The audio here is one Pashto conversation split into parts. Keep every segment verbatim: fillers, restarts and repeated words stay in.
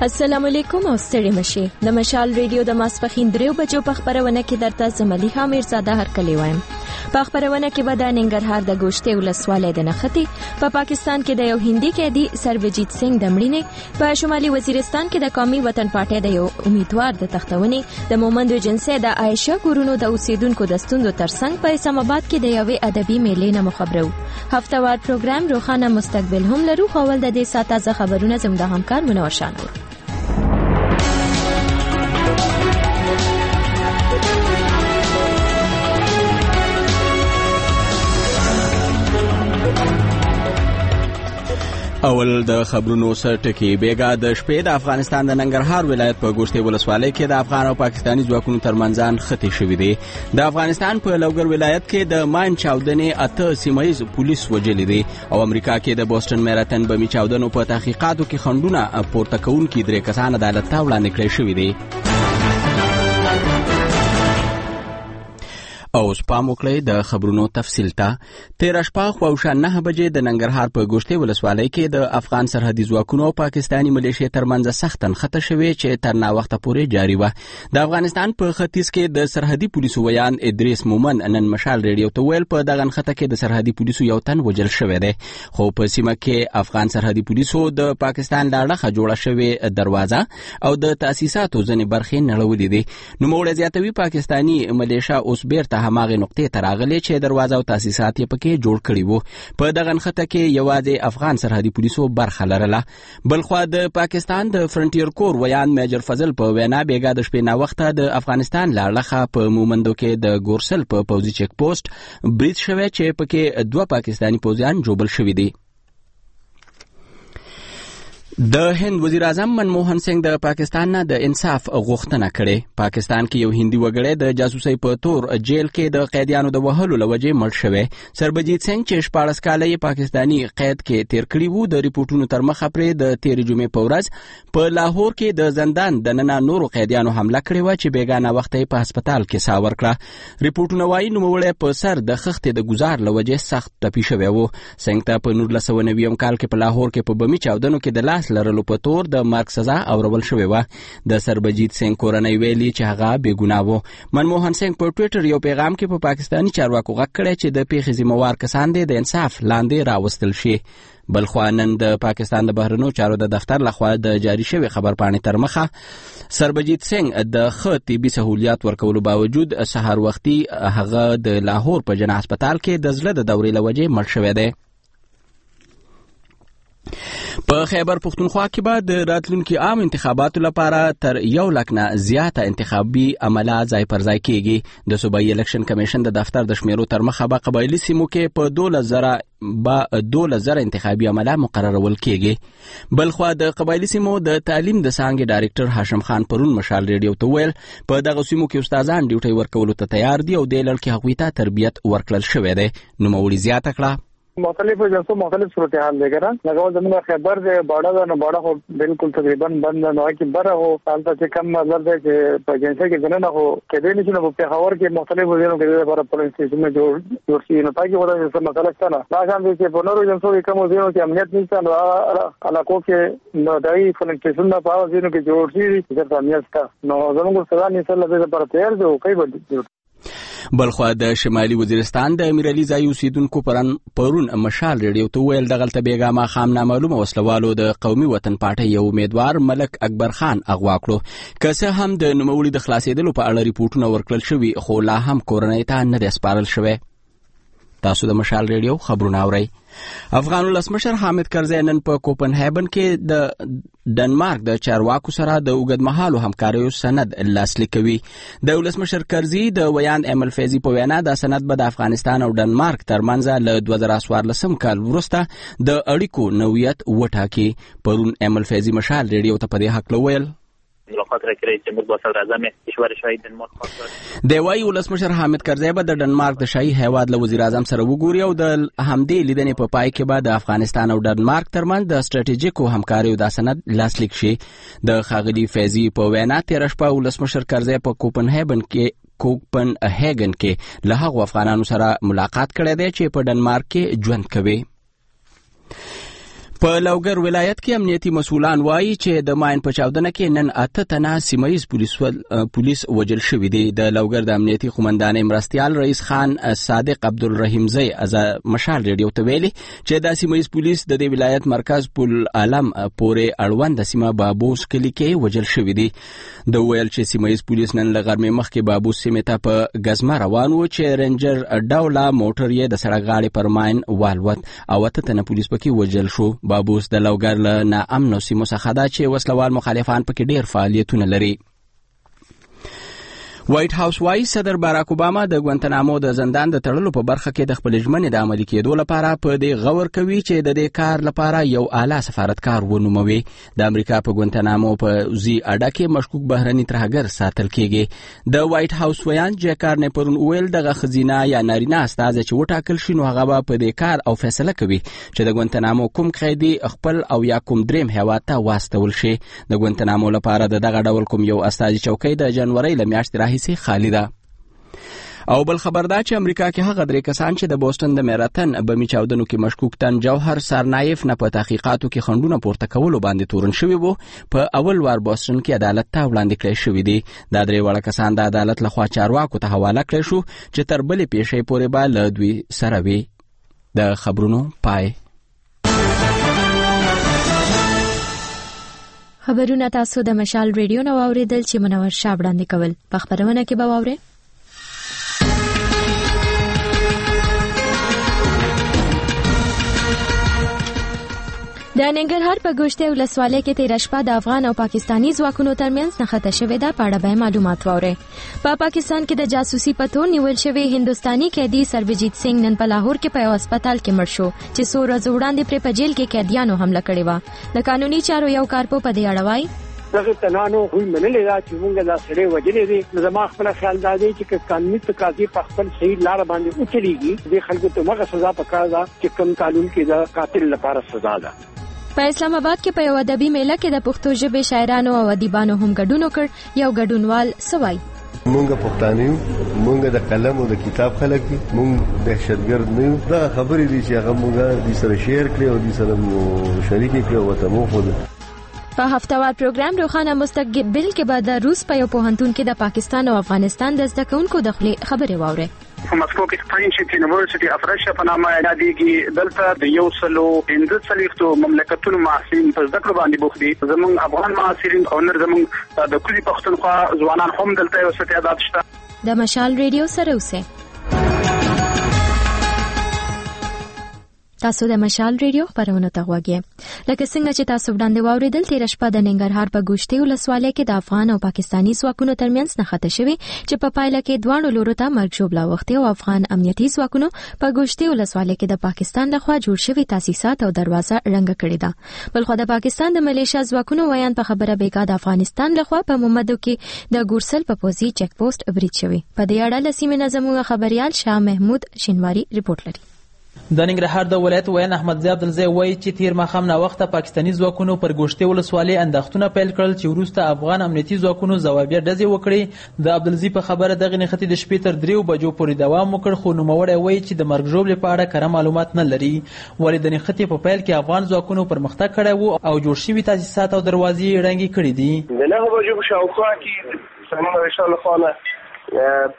السلام علیکم او ستړي مشي د مشال ریډیو د ماسپخین دریو بجو په خبرونه کې درته زملیحه میرزاده هرکلی وایم. په خبرونه کې به د ننګرهار د ګوشتې ولسوالۍ د نښتې په پا پاکستان کې د یو هندي قیدي سربجیت سنگ د مړینې، په شمالي وزیرستان کې د قومي وطن پارټۍ د یو امیدوار د تختونې، د مومند ایجنسي د عایشه کورونو د اوسیدونکو د ستونزو ترڅنګ په اسلام آباد کې د یوې ادبي میلې نه مخبرو. هفتهوار پروګرام روښانه مستقبل هم لرو، خو ول د دې ساعت تازه خبرونه زموږ د همکار منور شانور. اول د خبرونو سر ټکی. بیګا د شپې د افغانستان د ننګرهار ولایت په ګوشتې ولسوالۍ کې د افغان او پاکستاني ځواکونو ترمنځ خطي شوې دي. د افغانستان په لوګر ولایت کې د ماین چاودنې اته سیمایي پولیس وژلي دي او امریکا کې د بوسټن میراتن بمي چاودنو په تحقیقاتو کې خنډونه پورته کوونکي درې کسان عدالت ته وړاندې کړي شوي دي. او سپام وکړئ د خبرونو تفصیل ته. تیره شپه خواوشا نه بجې د ننګرهار په ګوشتې ولسوالۍ کې د افغان سرحدي ځواکونو او پاکستاني ملیشې ترمنځ سخت نښته شوې چې تر ناوخته پورې جاري وه. د افغانستان په ختیځ کې د سرحدي پولیسو ویان ادریس مومن نن مشال ریډیو ته ویل په دغه نښته کې د سرحدي پولیسو یو تن وژل شوی دی، خو په سیمه کې افغان سرحدي پولیسو د پاکستان له اړخه جوړه شوې دروازه او د تاسیساتو ځینې برخې نړولې دي. نوموړی زیاتوي پاکستاني ملیشه اوس بیرته هماغه نقطې ته راغلي چې دروازه او تاسیسات یې پکې جوړ کړي وو. په دغه نښته کې یوازې افغان سرحدي پولیسو برخه لرله. بلخوا د پاکستان د فرنټیر کور ویان میجر فضل په وینا بیګا د شپې ناوخته د افغانستان له اړخه په مومندو کې د ګورسل په پوځي چیک پوسټ بریټ شوی چې پکې دوه پاکستاني پوځیان جوبل شوي دي. د هند وزیر اعظم منموهن سنگ د پاکستان نه د انصاف غوښتنه کړې. پاکستان کې یو هندي وګړی د جاسوسۍ په تور جیل کې د قیدیانو د وهلو له وجې مړ شوی. سربجیت سنگ چې شپاړس کاله یې پاکستاني قید کې تیر کړي وو، د ریپورټونو تر مخه پرې د تیرې جمعې په ورځ په لاهور کې د زندان دننه نورو قیدیانو حمله کړې وه چې بیګانه وخت یې په هسپتال کې ساه ورکړه. ریپورټونه وایي نوموړی په سر د خښتې د ګزار له وجې سخت ټپي شوی و. سنگ ته په نولس سوه نوي کال کې په لاهور کې په بمي چاودنو کې د لاس لرلو په تور د مرګ سزا اورول شوې وه. د سربجیت سنگ کورنۍ ویلي چې هغه بې ګناه و. منموهن سنگ په ټویټر یو پیغام کې په پاکستاني چارواکو غږ کړی چې د پیښې ذمہوار کسان دې د انصاف لاندې راوستل شي. بلخوا نن د پاکستان د بهرنیو چارو د دفتر لخوا د جاری شوی خبرپاڼې تر مخه سربجیت سنگ د ښه طبي سهولیات ورکولو باوجود سهار وختي هغه د لاهور په جناح هسپتال کې د زړه د دورې له وجې مړ شوی دی. په خیبر پختونخوا کې به د راتلونکي عام انتخاباتو لپاره تر یو لک نه زیاته انتخابي عمله ځای پر ځای کیږي. د صوبایي الیکشن کمیشن د دفتر د شمیرو تر مخه به قبایلي سیمو کې په دولس زره به دولس زره انتخابي عمله مقررول کیږي. بلخوا د قبایلي سیمو د تعلیم د څانګې ډایرکټر هاشم خان پرون مشال ریډیو ته ویل په دغه سیمو کې استادان ډیوټي ورکولو ته تیار دي او د لړ کې هغوی ته تربیت ورکړل شوی دی. نوموړي زیاته کړه مختلف جنسوں مختلف صورتحال لے کر لگا زمین خیبر سے باڑا دا نہ باڑا ہو بالکل تقریباً بند نہ کہ برا ہو سالتا سے کم مطلب ہے کہ جنسے کے جنہ نہ ہو کہ دے نہیں نہ پہاور کے مختلف وزیروں کے بارے پولیس اسٹیشن میں جو جو سی نہ تاکہ وہ جیسا مسئلہ تھا نا راجان بھی کہ پنر جنسوں کے کم وزیروں کی امنیت نہیں تھا علاقوں کے دائی فلن اسٹیشن نہ پا وزیروں کی جو سی جب امنیت تھا نو زمین کو سزا نہیں سر لگے پر تیار جو کئی بڑی. بلخوا د شمالي وزیرستان د امیرعلي ځای اوسیدونکو پرون پرون مشال ریډیو ته ویل دغلته بیګا ماښام نامعلومه وسلوالو د قومي وطن پارټۍ یو امیدوار ملک اکبر خان اغوا کړو. که څه هم د نوموړي د خلاصېدلو په اړه ریپورټونه ورکړل شوي، خو لا هم کورنۍ ته نه دی سپارل شوی. تاسو د مشال ریډیو خبرونه اورئ. افغان ولسمشر حامد کرزی نن په کوپن هیبن کې د ډنمارک د چارواکو سره د اوږدمهالو همکاریو سند لاسلیک کوي. د ولسمشر کرزی د ویان امل فیضي په وینا دا سند به د افغانستان او ډنمارک ترمنځ له دوه زره څوارلسم کال وروسته د اړیکو نوعیت وټاکي. پرون امل فیضي مشال ریډیو ته په دې هکله ویل خاطر کړی چې موږ به صدر اعظم کشور شاهي ډنمارک خاطر دی وايي ولسمشر حامد کرزی به د ډنمارک د شاهي هیواد له وزیر اعظم سره وګوري او د همدې لیدنې په پای کې به د افغانستان او ډنمارک ترمنځ د ستراتیژیکو همکاریو د سند لاسلیک شي. د ښاغلي فیضي په وینا تېره شپه ولسمشر کرزی په کوپن هیبن کې کوپن هیګن کې له هغو افغانانو سره ملاقات کړی دی چې په ډنمارک کې ژوند کوي. په لوګر ولایت کې امنیتي مسؤلان وایي چې د ماین په چاودنه کې نن اته تنه سیمایي پولیس پولیس وجل شوي دي. د لوګر د امنیتي قومندانۍ مرستیال رئیس خان صادق عبدالرحیمزی از مشال ریډیو ته ویلي چې د سیمایي پولیس د دې ولایت مرکز پل عالم پورې اړوند سیمه بابوس کلی کې وجل شوي دي. د ویل چې سیمایي پولیس نن له غرمې مخکې بابوس سیمې ته په غزمه روان و چې رینجر ډوله موټر یې د سړک غاړې پر ماین والوت او اته تنه پولیس پکې وجل شو. بابوس د لوګر له ناامنو سیمو څخه ده چې وسلوال مخالفان پکې ډېر فعالیتونه لري. وایټ هاوس وايي صدر باراک اوباما د ګوانتنامو د زندان د تړلو په برخه کې د خپل ژمنې د عملي کېدو لپاره په دې غور کوي چې د دې کار لپاره یو اعلی سفارتکار ونوموي. د امریکا په ګوانتنامو په زی اډه کې مشکوک بهرني ترهګر ساتل کېږي. د وایټ هاوس ویان جیکار نه پرون ویل دغه خزینه یا نارینه استاد چې وټاکل شي نو هغه په دې کار او فیصله کوي چې د ګوانتنامو کوم قیدي خپل او یا کوم دریم هیواد ته واستول شي. د ګوانتنامو لپاره د دغه ډول کوم یو استاد چوکۍ د جنوري له میاشتې راهیسې خالی ده. او بل خبر دا چې امریکا کې هغه درې کسان چې د بوسټن د میراتن بمي چاودنو کې مشکوک تن جوهر سرنایف نه په تحقیقاتو کې خندونه پورته کولو باندې تورن شوی وو په اول وار بوسټن کې عدالت ته وړاندې کړی شوی دی. دا درې وړ کسان د عدالت لخوا چارواکو ته حواله کړی شو چې تر بلې پیښې پورې به له دوی سره وي. د خبرونو پای. خبرونه تاسو د مشال ریډیو نو اوریدل چې منور شاه وړاندې کول. په خبرونه کې به واورئ د ننګرهار په ګوشته ولسوالۍ کې تیر شپه د افغان او پاکستانی ځواکونو ترمنځ نښته شوې ده. په اړه به معلومات واورئ. په پاکستان کې د جاسوسي په تور نیول شوی هندستاني قیدي سربجیت سنگ نن په لاهور کې په یو هسپتال کې مړ شو چې څو ورځې وړاندې پرې په جیل کې قیدیانو حمله کړې وه. د قانوني چارو یو کارپو په دې اړه وایي دغه تنانو خو منلې دا چې موږ دا سره وجلې دي. زما خپل خیال دا دی چې قانوني تقاضي په خپل صحیح لار باندې وچلېږي. د خلکو ته مغه سزا پکار ده چې کوم قانون کې دا قاتل لپاره سزا ده. په اسلام آباد کې په یو ادبي میله کې د پښتو ژبې شاعرانو او ادیبانو هم ګډون وکړ. یو ګډونوال سوای مونږه پښتانه یو، مونږه د قلم او د کتاب خلک یو، مونږ دهشتګرد نه یو. دا خبرې دي چې هغه مونږه د سره شیر کړی او د سره شریک کړی او ته مو خو په هفتوار پروګرام روخانه مستقبل کې به د روس په یو پوهنتون کې د پاکستان او افغانستان د زده کوونکو د خپل خبرې واوري. په مسکو کې فرنچ یونیورسيټي افرشه په نامه یادېږي. دلته د یو سلو پنځه څلوېښتو مملکتونو محصلین په زده کړو باندې بوخت دي. زموږ افغان محصلین او نور زموږ د کلي پښتونخوا ځوانان هم دلته یو څه تعداد شته. د مشال ریډیو سره اوسئ. تاسو د مشال ریډیو خبرونه ته غوږی. لکه څنګه چې تاسو وړاندې واوریدل تیر شپه د ننګرهار په ګوشتي ولسوالۍ کې د افغان او پاکستانی ځواکونو ترمنځ نښته شوې چې په پایله کې دواړو لورو ته مرګ ژوبله وختي او افغان امنیتي ځواکونو په ګوشتي ولسوالۍ کې د پاکستان لخوا جوړ شوي تاسیسات او دروازه رنګ کړې ده. بلخو د پاکستان د ملیشیا ځواکونو ویان په خبره بیګا د افغانستان لخوا په محمدو کې د ګورسل په پوزي چک پوسټ برید شوی. په دې اړه لسیمه نظمو خبريال شاه محمود شینواری ریپورت لري. د ننګرهار د ولایت ویان احمد زیاب دلزی وایي چې تیر ماښام نا وخته پاکستانی ځواکونو پر ګوشتي ولسوالۍ انداختونه پیل کړل چې وروسته افغان امنیتي ځواکونو ځوابیه ډزې وکړې. د عبدالزی په خبره دغه نښتې د شپې تر دریو بجو پورې دوام وکړ خو نوموړی وایي چې د مرګ ژوبلې په اړه کره معلومات نه لري. ولې د نښتې په پیل کې افغان ځواکونو پرمختګ کړی وو او جوړ شوي تاسیسات او دروازې ړنګې کړي دي. د نهه بجو په شاوخوا کې سلمان ریشان لخوا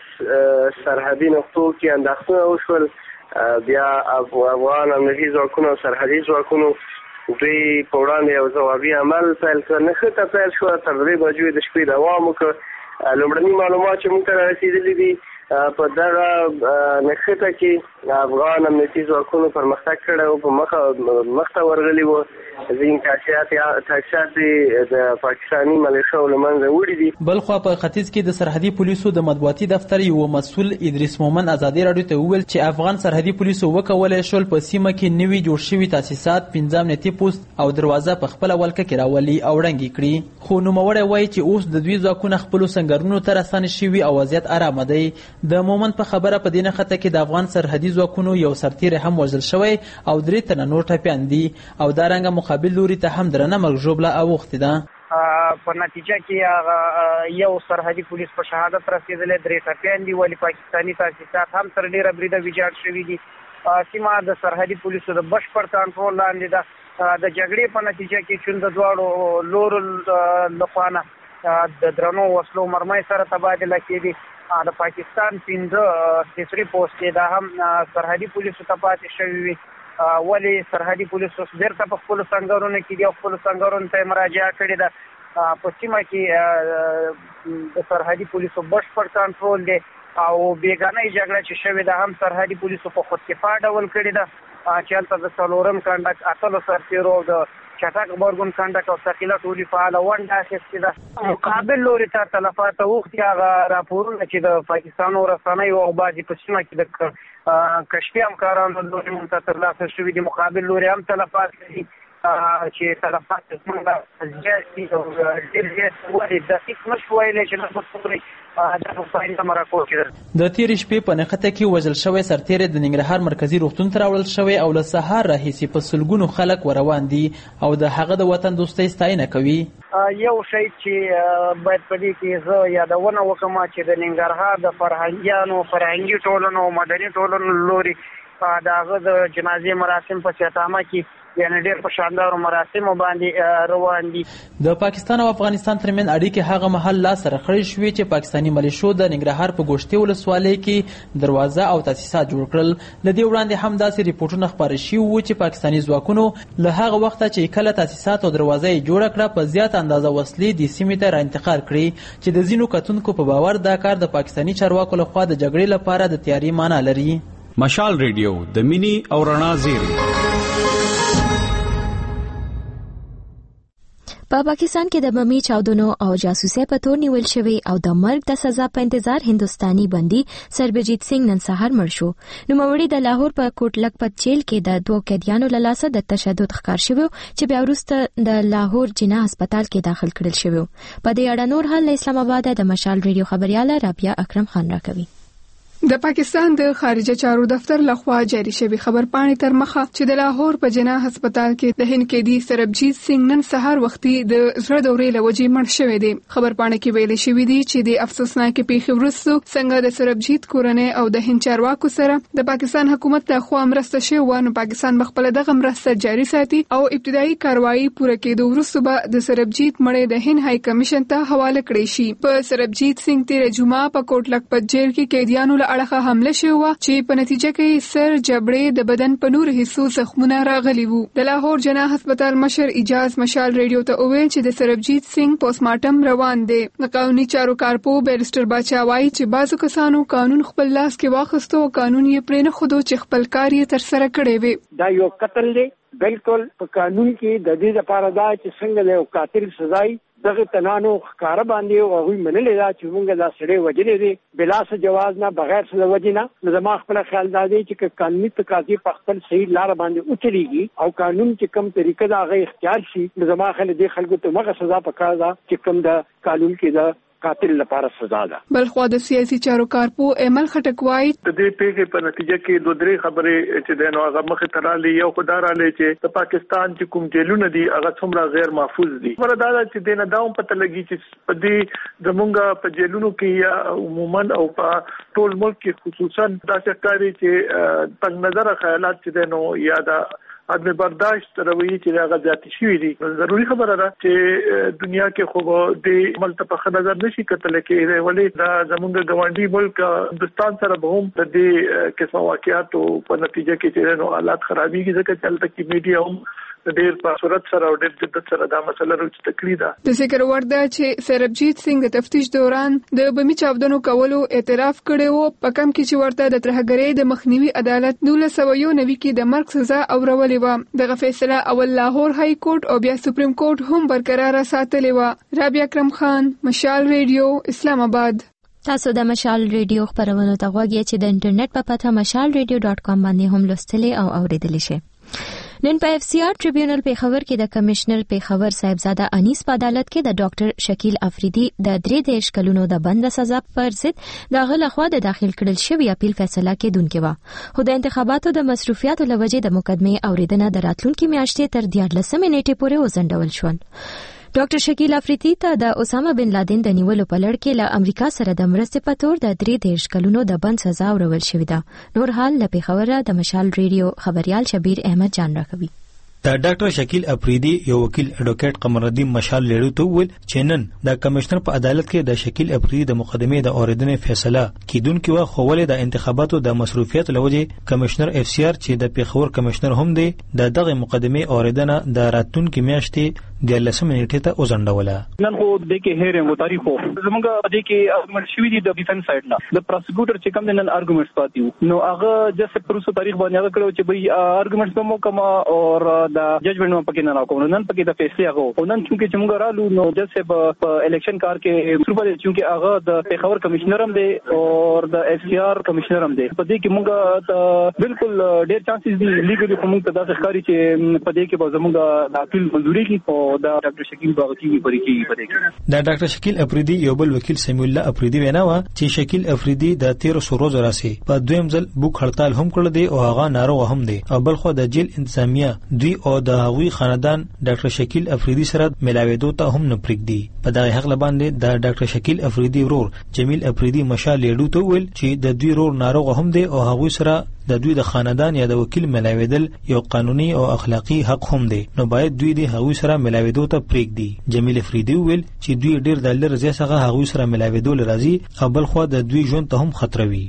په سرحدي نقطو کې انداختونه وشول. بیا افغان امنیتي ځواکونو او سرحدي ځواکونو دوی په وړاندې یو ځوابي عمل پیل کړ. نښته پیل شوه تر درې بجو د شپې دوام وکړ. لومړني معلومات چې موږ ته رارسېدلي دي په دغه نښته کې افغان امنیتي ځواکونو پرمختګ کړی و، په مخه مخته ورغلي وو. ځینې تاسیسات د پاکستاني ملیشیاو له منځه وړي دي. بلخوا په ختیځ کې د سرحدي پولیسو د مطبوعاتي دفتر یو مسؤل ادریس مومن ازادي راډیو ته وویل چې افغان سرحدي پولیسو وکولای شول په سیمه کې نوي جوړ شوي تاسیسات پنځه امنیتي پوسټ او دروازه په خپله ولکه کې راولي او ړنګې کړي. خو نوموړی وایي چې اوس د دوی ځواکونه خپلو سنګرونو ته راستانه شوي او وضعیت ارامه دی. د مومن په خبره په دې نښته کې د افغان سرحدي ځواکونو یو سرتیری هم وژل شوی او درې تنه نور ټپیان دي او دارنګه مقابل لوري ته هم درنه مرګ ژوبله اوښتې ده. په نتیجه کې یو سرحدي پولیس په شهادت رسېدلی، درې ټپیان دي، ولې پاکستاني تاسیسات هم تر ډېره بریده ویجاړ شوي دي. سیمه د سرحدي پولیسو د بشپړ کنټرول لاندې ده. د جګړې په نتیجه کې چې د دواړو لورو لخوانه د درنو وسلو مرمۍ سره تبادله کېدي د پاکستان پنځه تیسری پوسټ کې دا هم سرحدي پولیسو ته پاتې شوي وي ولې سرحدي پولیسو بیرته په خپلو سنګرونو کې دي او خپلو سنګرونو ته مراجعه کړې ده په سیمه کې د سرحدي پولیسو بشپړ کنټرول دی او بیګانه جګړه چې شوې ده هم سرحدي پولیسو په خودکفا ډول کړې ده چې هلته د څلورم کنډک اتلو سرتیرو د چټک غبرګون کنډک او ثقيله ټولي فعاله ونډه اخیستې ده مقابل لوري ته تلفات اوښتي هغه راپورونه چې د پاکستان رسنیو او بعضې په سیمه کې د کشفي همکارانو لوري موږ ته ترلاسه شوي دي مقابل لوري هم تلفات کوي چې تلفات زموږ زیات دي او ډېر زیات ولې دقیق نه شو ویلی چې لږ پورې د تیرې شپې په نښته کې وژل شوی سرتیری د ننګرهار مرکزي روغتون ته راوړل شوی او له سهار راهیسې په سلګونو خلک وروان دي او د هغه د وطن دوستۍ ستاینه کوي. یو شی چې باید په دې کې زه یادونه وکړم چې د ننګرهار د فرهنګیانو فرهنګي ټولنو او مدني ټولنو لوري د هغه د جنازې مراسم په سیاتامه کې یعنی ډېر په شاندارو مراسمو باندې روان دي. د پاکستان او افغانستان ترمن اړیکې هغه مهال لا سره خړې شوې چې پاکستاني ملیشو د ننګرهار په ګوشتې ولسوالۍ کې دروازه او تاسیسات جوړ کړل. له دې وړاندې هم داسې ریپورټونه خپاره شوي وو چې پاکستاني ځواکونو له هغه وخته چې کله تاسیسات او دروازه یې جوړه کړه په زیات اندازه وسلې د سیمې ته را انتقال کړي چې د ځینو کتونکو په باور دا کار د پاکستاني چارواکو لخوا د جګړې لپاره د تیاری معنی لري. مشال ریډیو د مینی او رڼا زیری. په پاکستان کې د بمي چاودنو او جاسوسۍ په تور نیول شوی او د مرګ د سزا په انتظار هندستاني بندي سربجیت سنگ نن سهار مړ شو. نوموړي د لاهور په کوټ لکپت جیل کې د دوه قیدیانو له لاسه د تشدد ښکار شوی چې بیا وروسته د لاهور جناح هسپتال کې داخل کړل شوی. په دې اړه نور حال اسلام آباد د مشال ریډیو خبرياله رابعه اکرم خان راکوي. د پاکستان د خارجه چارو دفتر لخوا جاری شوی خبر پاڼې تر مخه چې د لاهور په جناح هسپتال کې د هند قیدی سربجیت سنگ نن سهار وختي د زړه دورې لوجې مړ شوی دی. خبر پاڼې کې ویل شوی دی چې د افسوسناک پیښې وروسته څنګه د سربجیت کورنۍ او د هند چارواکو سره د پاکستان حکومت لخوا مرسته شوی و نو پاکستان بخپل دغه مرسته جاری ساتي او ابتدایي کاروایی پوره کېدو وروسته به د سربجیت مړی د هند های کمیشن ته حواله کړی شي. په سربجیت سنگ تیر جمعه په کوټ لکپت جیل کې قیدیانو اړخه حمله شوه چې په نتیجه کې سر جبړې د بدن په نور حصو زخمونه راغلي وو. د لاهور جناح هسپتال مشر اجاز مشال ریډیو ته وویل چې د سربجیت سنگ پوسټ مارټم روان دی. د قانوني چارو کارپو بیرسټر باچا وایي چې بعضو کسانو قانون خپل لاس کې واخیستو او قانون یې پرې نه ښودو چې خپل کار یې تر سره کړی وي. دا یو قتل دی بالکل په قانون کې د دې لپاره دا چې څنګه له قاتل سزا دغه تنانو ښکارا باندې او هغوی منلې دا چې موږ دا سړی وجلې دي بلا څه جواز نه بغیر څه وجې نه. نو زما خپل خیال دا دی چې قانوني تقاضي په خپل صحیح لار باندې اوچريږي او قانون چې کوم طریقه دا غي اختیار شي نو زما خیال دی خلکو ته مغه سزا پکار دا چې کوم دا قانون کې دا قاتل لپاره سزا ده. بل خو د سیاسي چارو کارپو ایمل خټک وایي د دې پیښې په نتیجه کې دوه درې خبرې چې د نو هغه مخه ترالي یو خدارالې چې د پاکستان چې کوم جیلونه دي هغه څومره غیر محفوظ دي. وردا چې د نه داوم پته لګي چې په دې زمونږ په جیلونو کې یا عموما او په ټول ملک کې خصوصا دا څرګندري چې تنگ نظر خیالات چې د نو یا دا عدم برداشت رویه چې هغه ذاتي شوی دي. ضروری خبره ده چې دنیا کې خو د عمل ته په نظر نشي کتل کې ولې دا زمونږ ګاونډي ملک هندستان سره به هم د دې قسم واقعیاتو په نتیجه کې چې نو حالات خرابېږي ځکه چې البته کې میډیا هم ډېر په صورت سره او ډېر جدت سره دا مسله راوچ تکړه ده. د ذکر ورده چې سربجیت سنگ د تفتیش دوران د بمی چاودنو کولو اعتراف کړی وو په کم کې چې ورته د ترهګرۍ د مخنیوي عدالت نولس سوه یو نوي کې د مرګ سزا اورولې و. دغه فیصله اول لاهور های کورټ او بیا سپریم کورټ هم برقرار ساتلې و. رابعه اکرم خان مشال ریډیو اسلام آباد. تاسو د مشال ریډیو خبرونه ته غوږی چې د انټرنیټ په پته مشال ریډیو ډاټ کام باندې هم لوستلی او اوریدلی شئ. نن په اف سی آر ټریبیونل پیښور کې د کمشنر پیښور صاحبزاده انیس په عدالت کې د ډاکټر شکیل افریدي د درې دیش کلونو د بند سزا پر ضد د غل خوا د داخل کړل شوی اپیل فیصله کېدونکې و. خو د انتخاباتو د مصروفیاتو لوجې د مقدمې اوریدنه د راتلونکي میاشتې تر دیارلسمې نیټې پورې وځنډول شول. ډاکټر شکیل افریدي ته د اسامه بن لادن د نیولو په لړ کې له امریکا سره د مرستې په تور د درې دیش کلونو د بند سزا ورول شوې ده. نور حال له پیښوره د مشال ریډیو خبريال شبیر احمد جان راکوي. د ډاکټر شکیل افریدي یو وکیل اډوکیټ قمر الدین مشال لیړو ته ویل چې نن د کمشنر په عدالت کې د شکیل افریدي د مقدمې د اوریدنې فیصله کیدونکې و، خو ولې د انتخاباتو د مصروفیت لوجه کمشنر اف سی آر چې د پیښور کمشنر هم دی د دغه مقدمې اوریدنه د راتلونکي میاشتې د لسمې نیټې ته وځنډوله. نن خو د کې هیرنګ و تاریخ زمونږ د کې ارګومنټ شوی دی د ډیفنس سایډ نه د پروسیکیوټر چې کوم نن ارګومنټس پاتیو نو هغه جسه پروسو تاریخ باندې هغه کړو چې به ارګومنټس مو کوم او د ججمنټ پکې نه راکوم نن پکې د فیصله هغه نن چې چې موږ رالو نو جسه په الیکشن کار کې صرف چې هغه د پیښور کمشنر هم دی او د ایس سی آر کمشنر هم دی په دې کې موږ بالکل ډېر چانسز دي لیګل کوم ته د ښکاری چې په دې کې به زموږ د اپیل منځوري کی او د ډاکټر شکیل باغچی پرې کې پرې کې د ډاکټر شکیل افریدي یو بل وکیل سمیع الله افریدي وینا و چې شکیل افریدي د تیر سروز راسي په دویم ځل بوک هړتال هم کړل دی او هغه ناروغ هم دی او بل خو د جیل انتظامیه دوی او د هغوی خاندان ډاکټر شکیل افریدي سره ملاویدو ته هم نه پرېږدي. په دغه حق باندې د ډاکټر شکیل افریدي ورور جمیل افریدي مشال لیډو ته ویل چې د دوی ورور ناروغ هم دی او هغوی سره د دوی د خاندان یا د وکیل ملاویدل یو قانوني او اخلاقی حق هم دی نو باید دوی د هغوی سره ملاویدو ته پرېږدي. جمیل افریدي ویل چې دوی ډیر د لږ ځای څخه هغوی سره ملاویدو لرازي او بل خو د دوی ژوند ته هم خطر وي.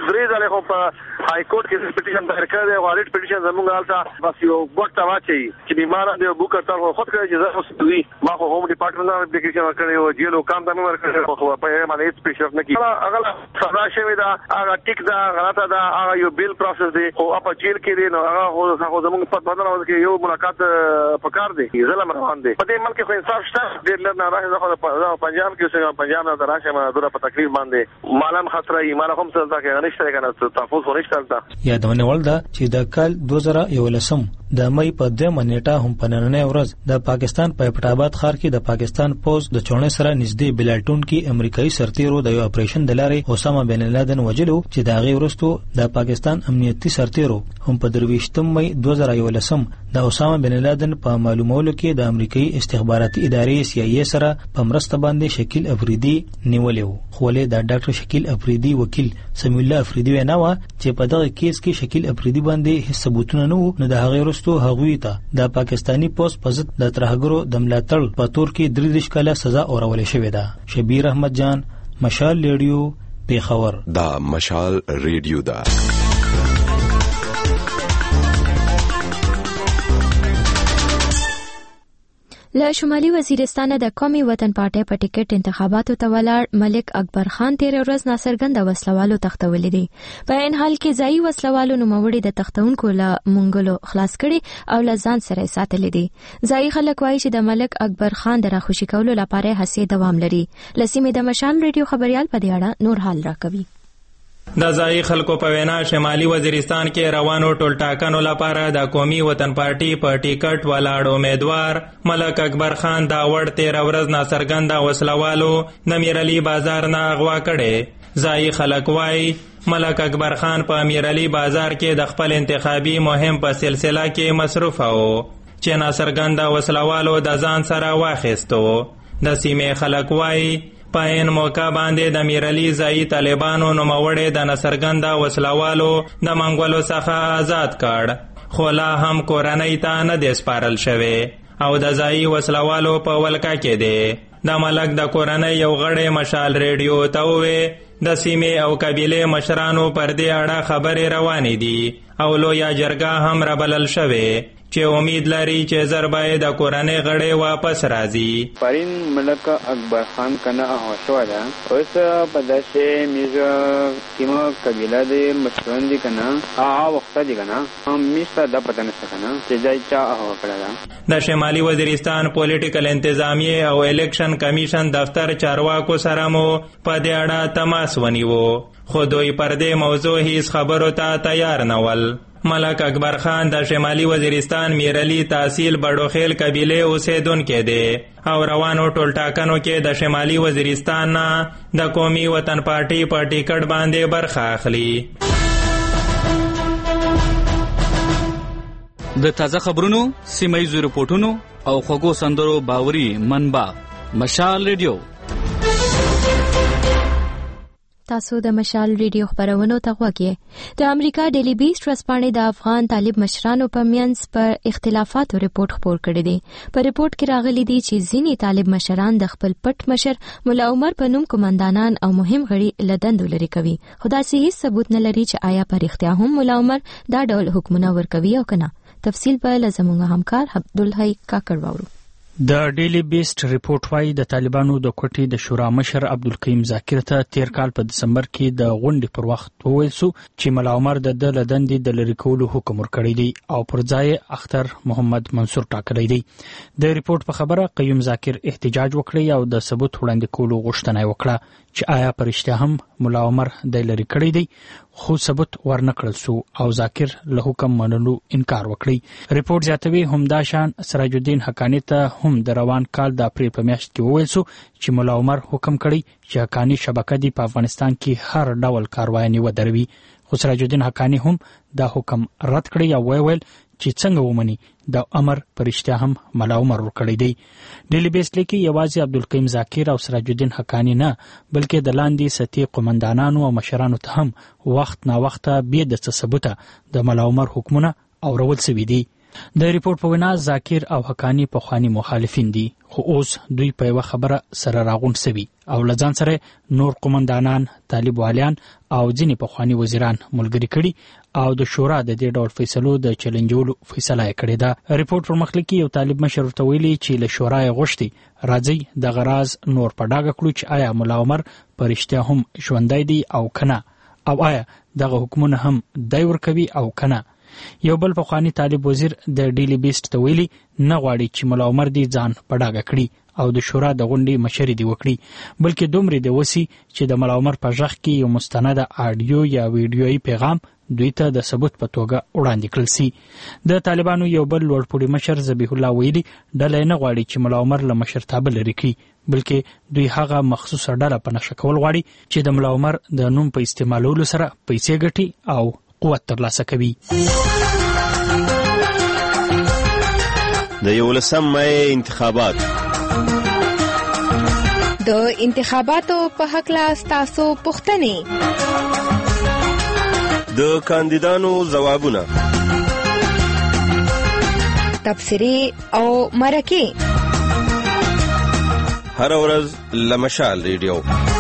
های کورټ کې پټیشن داخل کړی او اډیټ پټیشن زموږ حالت بس یو وخت واچي چې بیمار دی او بوکر تر خود کړی چې زه اوسوي ما خو هوم ډپارټمنټ نه اپلیکیشن ورکړی او جیلو کام ته مې ورکړی خو په یې باندې هیڅ پیښ نه کیږي هغه سزا شوی دا هغه ټیک دا غلطه دا هغه یو بیل پروسس دی او په جیل کې دی نو هغه خو زموږ په بدل راوځي کې یو ملاقات پکار دی ظلم روان دی په دې ملک خو انصاف شته ډېر لږ نه راځي خو پنجاب کې څنګه پنجاب نه راشه ما دوره په تکلیف باندې مالم خطر ای مال هم څه ځکه غنښت کنه تاسو خو نشته یادونه ول دا چې د کال دوه زره یولسم د مې په دوه نیټه هم په نننۍ ورځ د پاکستان په پټ آباد ښار کې د پاکستان پوز د چونې سره نږدې بلالټون کې امریکایي سرتیرو د یو اپریشن د لارې اسامه بن لادن وجلو چې د هغې وروسته د پاکستان امنیتي سرتیرو هم په درویشتم مې دوه زره یولسم د اسامه بن لادن په معلومولو کې د امریکایي استخباراتي ادارې سی آی ای سره په مرسته باندې شکیل افریدي نیولی و. خو ولې د ډاکټر شکیل افریدي وکیل سمیع الله افریدي وینا وه چې په دغه کیس کې شکیل افریدي باندې هیڅ ثبوتونه نه وو نو د هغې وروسته هغوی ته د پاکستاني پوز په ضد د ترهګرو د ملاتړ په تور کې درې دېرش کاله سزا اورولی شوې ده. شبیر احمد جان، مشال ریډیو، پیښور. دا مشال ریډیو ده. له شمالي وزیرستان د قومي وطن پارټۍ په ټیکټ انتخاباتو ته ولاړ ملک اکبر خان تیر ورځ ناڅرګنده وسلوالو تختولې دي. په عین حال کې ځایي وسلوالو نوموړي د تختونکو له منګلو خلاص کړي او له ځان سره ساتلې دي. ځایي خلک وایي چې د ملک اکبر خان د راخوشي کولو لپاره هڅې دوام لري. له سیمې د مشال ریډیو خبريال په دې اړه نور حال راکوي. د ځایي خلکو په وینا شمالي وزیرستان کې روانو ټول ټاکنو لپاره د قومي وطن پارټي په ټیکټ ولاړ امیدوار ملک اکبر خان دا وړ تیر ورځ ناڅرګنده وسلوالو د میرعلي بازار نه اغوا کړي. ځایي خلک وایي ملک اکبر خان په میرعلي بازار کې د خپل انتخابي مهم په سلسله کې مصروف و چې ناڅرګنده وسلوالو د ځان سره واخیستو. د سیمې خلک وایي په این موقع باندې د میرعلي ځایي طالبانو نوموړی د ناڅرګنده وسلوالو د منګولو څخه آزاد کړ خو لا هم کورنۍ ته نه دی سپارل شوی او د ځایي وسلوالو په ولکه کې دی. د ملک د کورنۍ یو غړی مشال ریډیو ته وویل د سیمې او قبیلې مشرانو پر دې اړه خبرې روانې دي او لویه جرګه هم رابلل شوې چې امید لري چې زر به د کورنۍ غړي واپس راځي. پرین ملک اکبر خان کنه هوښوا ده اوس په داسې میزه کیمه قبیله د مشران دي کنه هغه وخت دي کنه هم میسته د پته نشته کنه چې دای چا هغه کړه. د شمالي وزیرستان پولیټیکل انتظامیه او الیکشن کمیشن دفتر چارواکو سره مو په دې اړه تماس ونیو خو دوی پر دې موضوع هیڅ خبرو ته تیار نه ول. ملک اکبر خان د شمالي وزیرستان میرعلي تحصیل بډوخیل قبیله اوسیدونکی دی او روانو ټول ټاکنو کې د شمالي وزیرستان نه د قومي وطن پارټي په ټیکټ باندې برخه اخلي. د تازه خبرونو، سیمایي رپورټونو او خوږو سندرو باوري منبع مشال ریډیو. تاسو د مشال ریډیو خبرونو ته غوږی د امریکا ډیلی بیس ورځپاڼې د افغان طالب مشرانو په منځ پر اختلافاتو ریپورت خپور کړی دی. په ریپورت کې راغلي دي چې ځینې طالب مشران د خپل پټ مشر مولا عمر په نوم قومندانان او مهم غړي له دندو لرې کوي، خو داسې هیڅ ثبوت نه لري چې آیا په رښتیا هم مولا عمر دا ډول حکمونه ورکوي او کنه. تفصیل به له زموږ همکار عبدالحی کاکړ واورو. د ډیلی بیسټ ریپورت وايي د طالبانو د کوټې د شورا مشر عبدالقیم ذاکر ته تیر کال په دسمبر کې د غونډې پر وخت وویل سو چې مولا عمر د د لدندې د لری کولو حکم ورکړی دی او پر ځای اختر محمد منصور ټاکلی دی. د ریپورت په خبره قیوم ذاکر احتجاج وکړی او د ثبوت وړاندې کولو غوښتنه وکړه چې آیا پرشته هم مولا عمر د لری کړی دی، خو ثبوت ورنکړل سو او ذاکر له حکم منلو انکار وکړي. ریپورت زیاتوي همدا شان سراج الدین حقانی ته هم د روان کال د اپریل په میاشت کې وویل سو چې مولا عمر حکم کړی چې حقانی شبکه دی په افغانستان کې هر ډول کاروایي ودروي، خو سراج الدین حقانی هم دا حکم رد کړی او ویل چې څنګه ومني د امر پرشته هم مولا عمر ورکړی دی. ډیلی بیس لیکي یوازې عبدالقیم ذاکر او سراج الدین حقانی نه بلکې د لاندې سطحي قومندانانو او مشرانو ته هم وخت نا وخت به د ثبوته د مولا عمر حکمونه اورول سوي دي. د ریپورت په وینا ذاکر او حقانی په خواني مخالفین دي، خو اوس دوی په یو خبره سره راغون سوي او لځان سره نور قومندانان، طالب والیان او ځینې په خواني وزیران ملګری کړي او د شورا د دې ډول فیصلو د چیلنجولو فیصله کړې ده. ریپورت پر مخ لیکي یو طالب مشر ورته ویلي چې له شورا غوښتي راځي د غراز نور په ډاګه کړو چې آیا مولا عمر پرشته هم ژوندی دی او کنه، او آیا دغه حکمونه هم دای ورکوي او کنه. یو بل پخوانی طالب وزیر د ډیلی بیسټ ته ویلي نه غواړي چې مولا عمر دی ځان په ډاګه کړي او د شورا د غونډې مشري دی وکړي، بلکې دومره دی وسی چې د مولا عمر په ژغ کې یو مستند آډیو یا ویډیويي پیغام دوی ته د ثبوت په توګه وړاندې کړل سي. د طالبانو یو بل لوړپوړي مشر ذبیح الله ویلي ډله نه غواړي چې مولا عمر له مشرتابه لري کړي، بلکې دوی هغه مخصوصه ډله په نشه کول غواړي چې د مولا عمر د نوم په استعمالولو سره پیسې ګټي او قوت ترلاسه کوي. د یولسم مای انتخابات د انتخاباتو په حق لا تاسو پوښتنې د کاندیدانو ځوابونه تبصرې او مرکې هر ورځ لمشال ریډیو.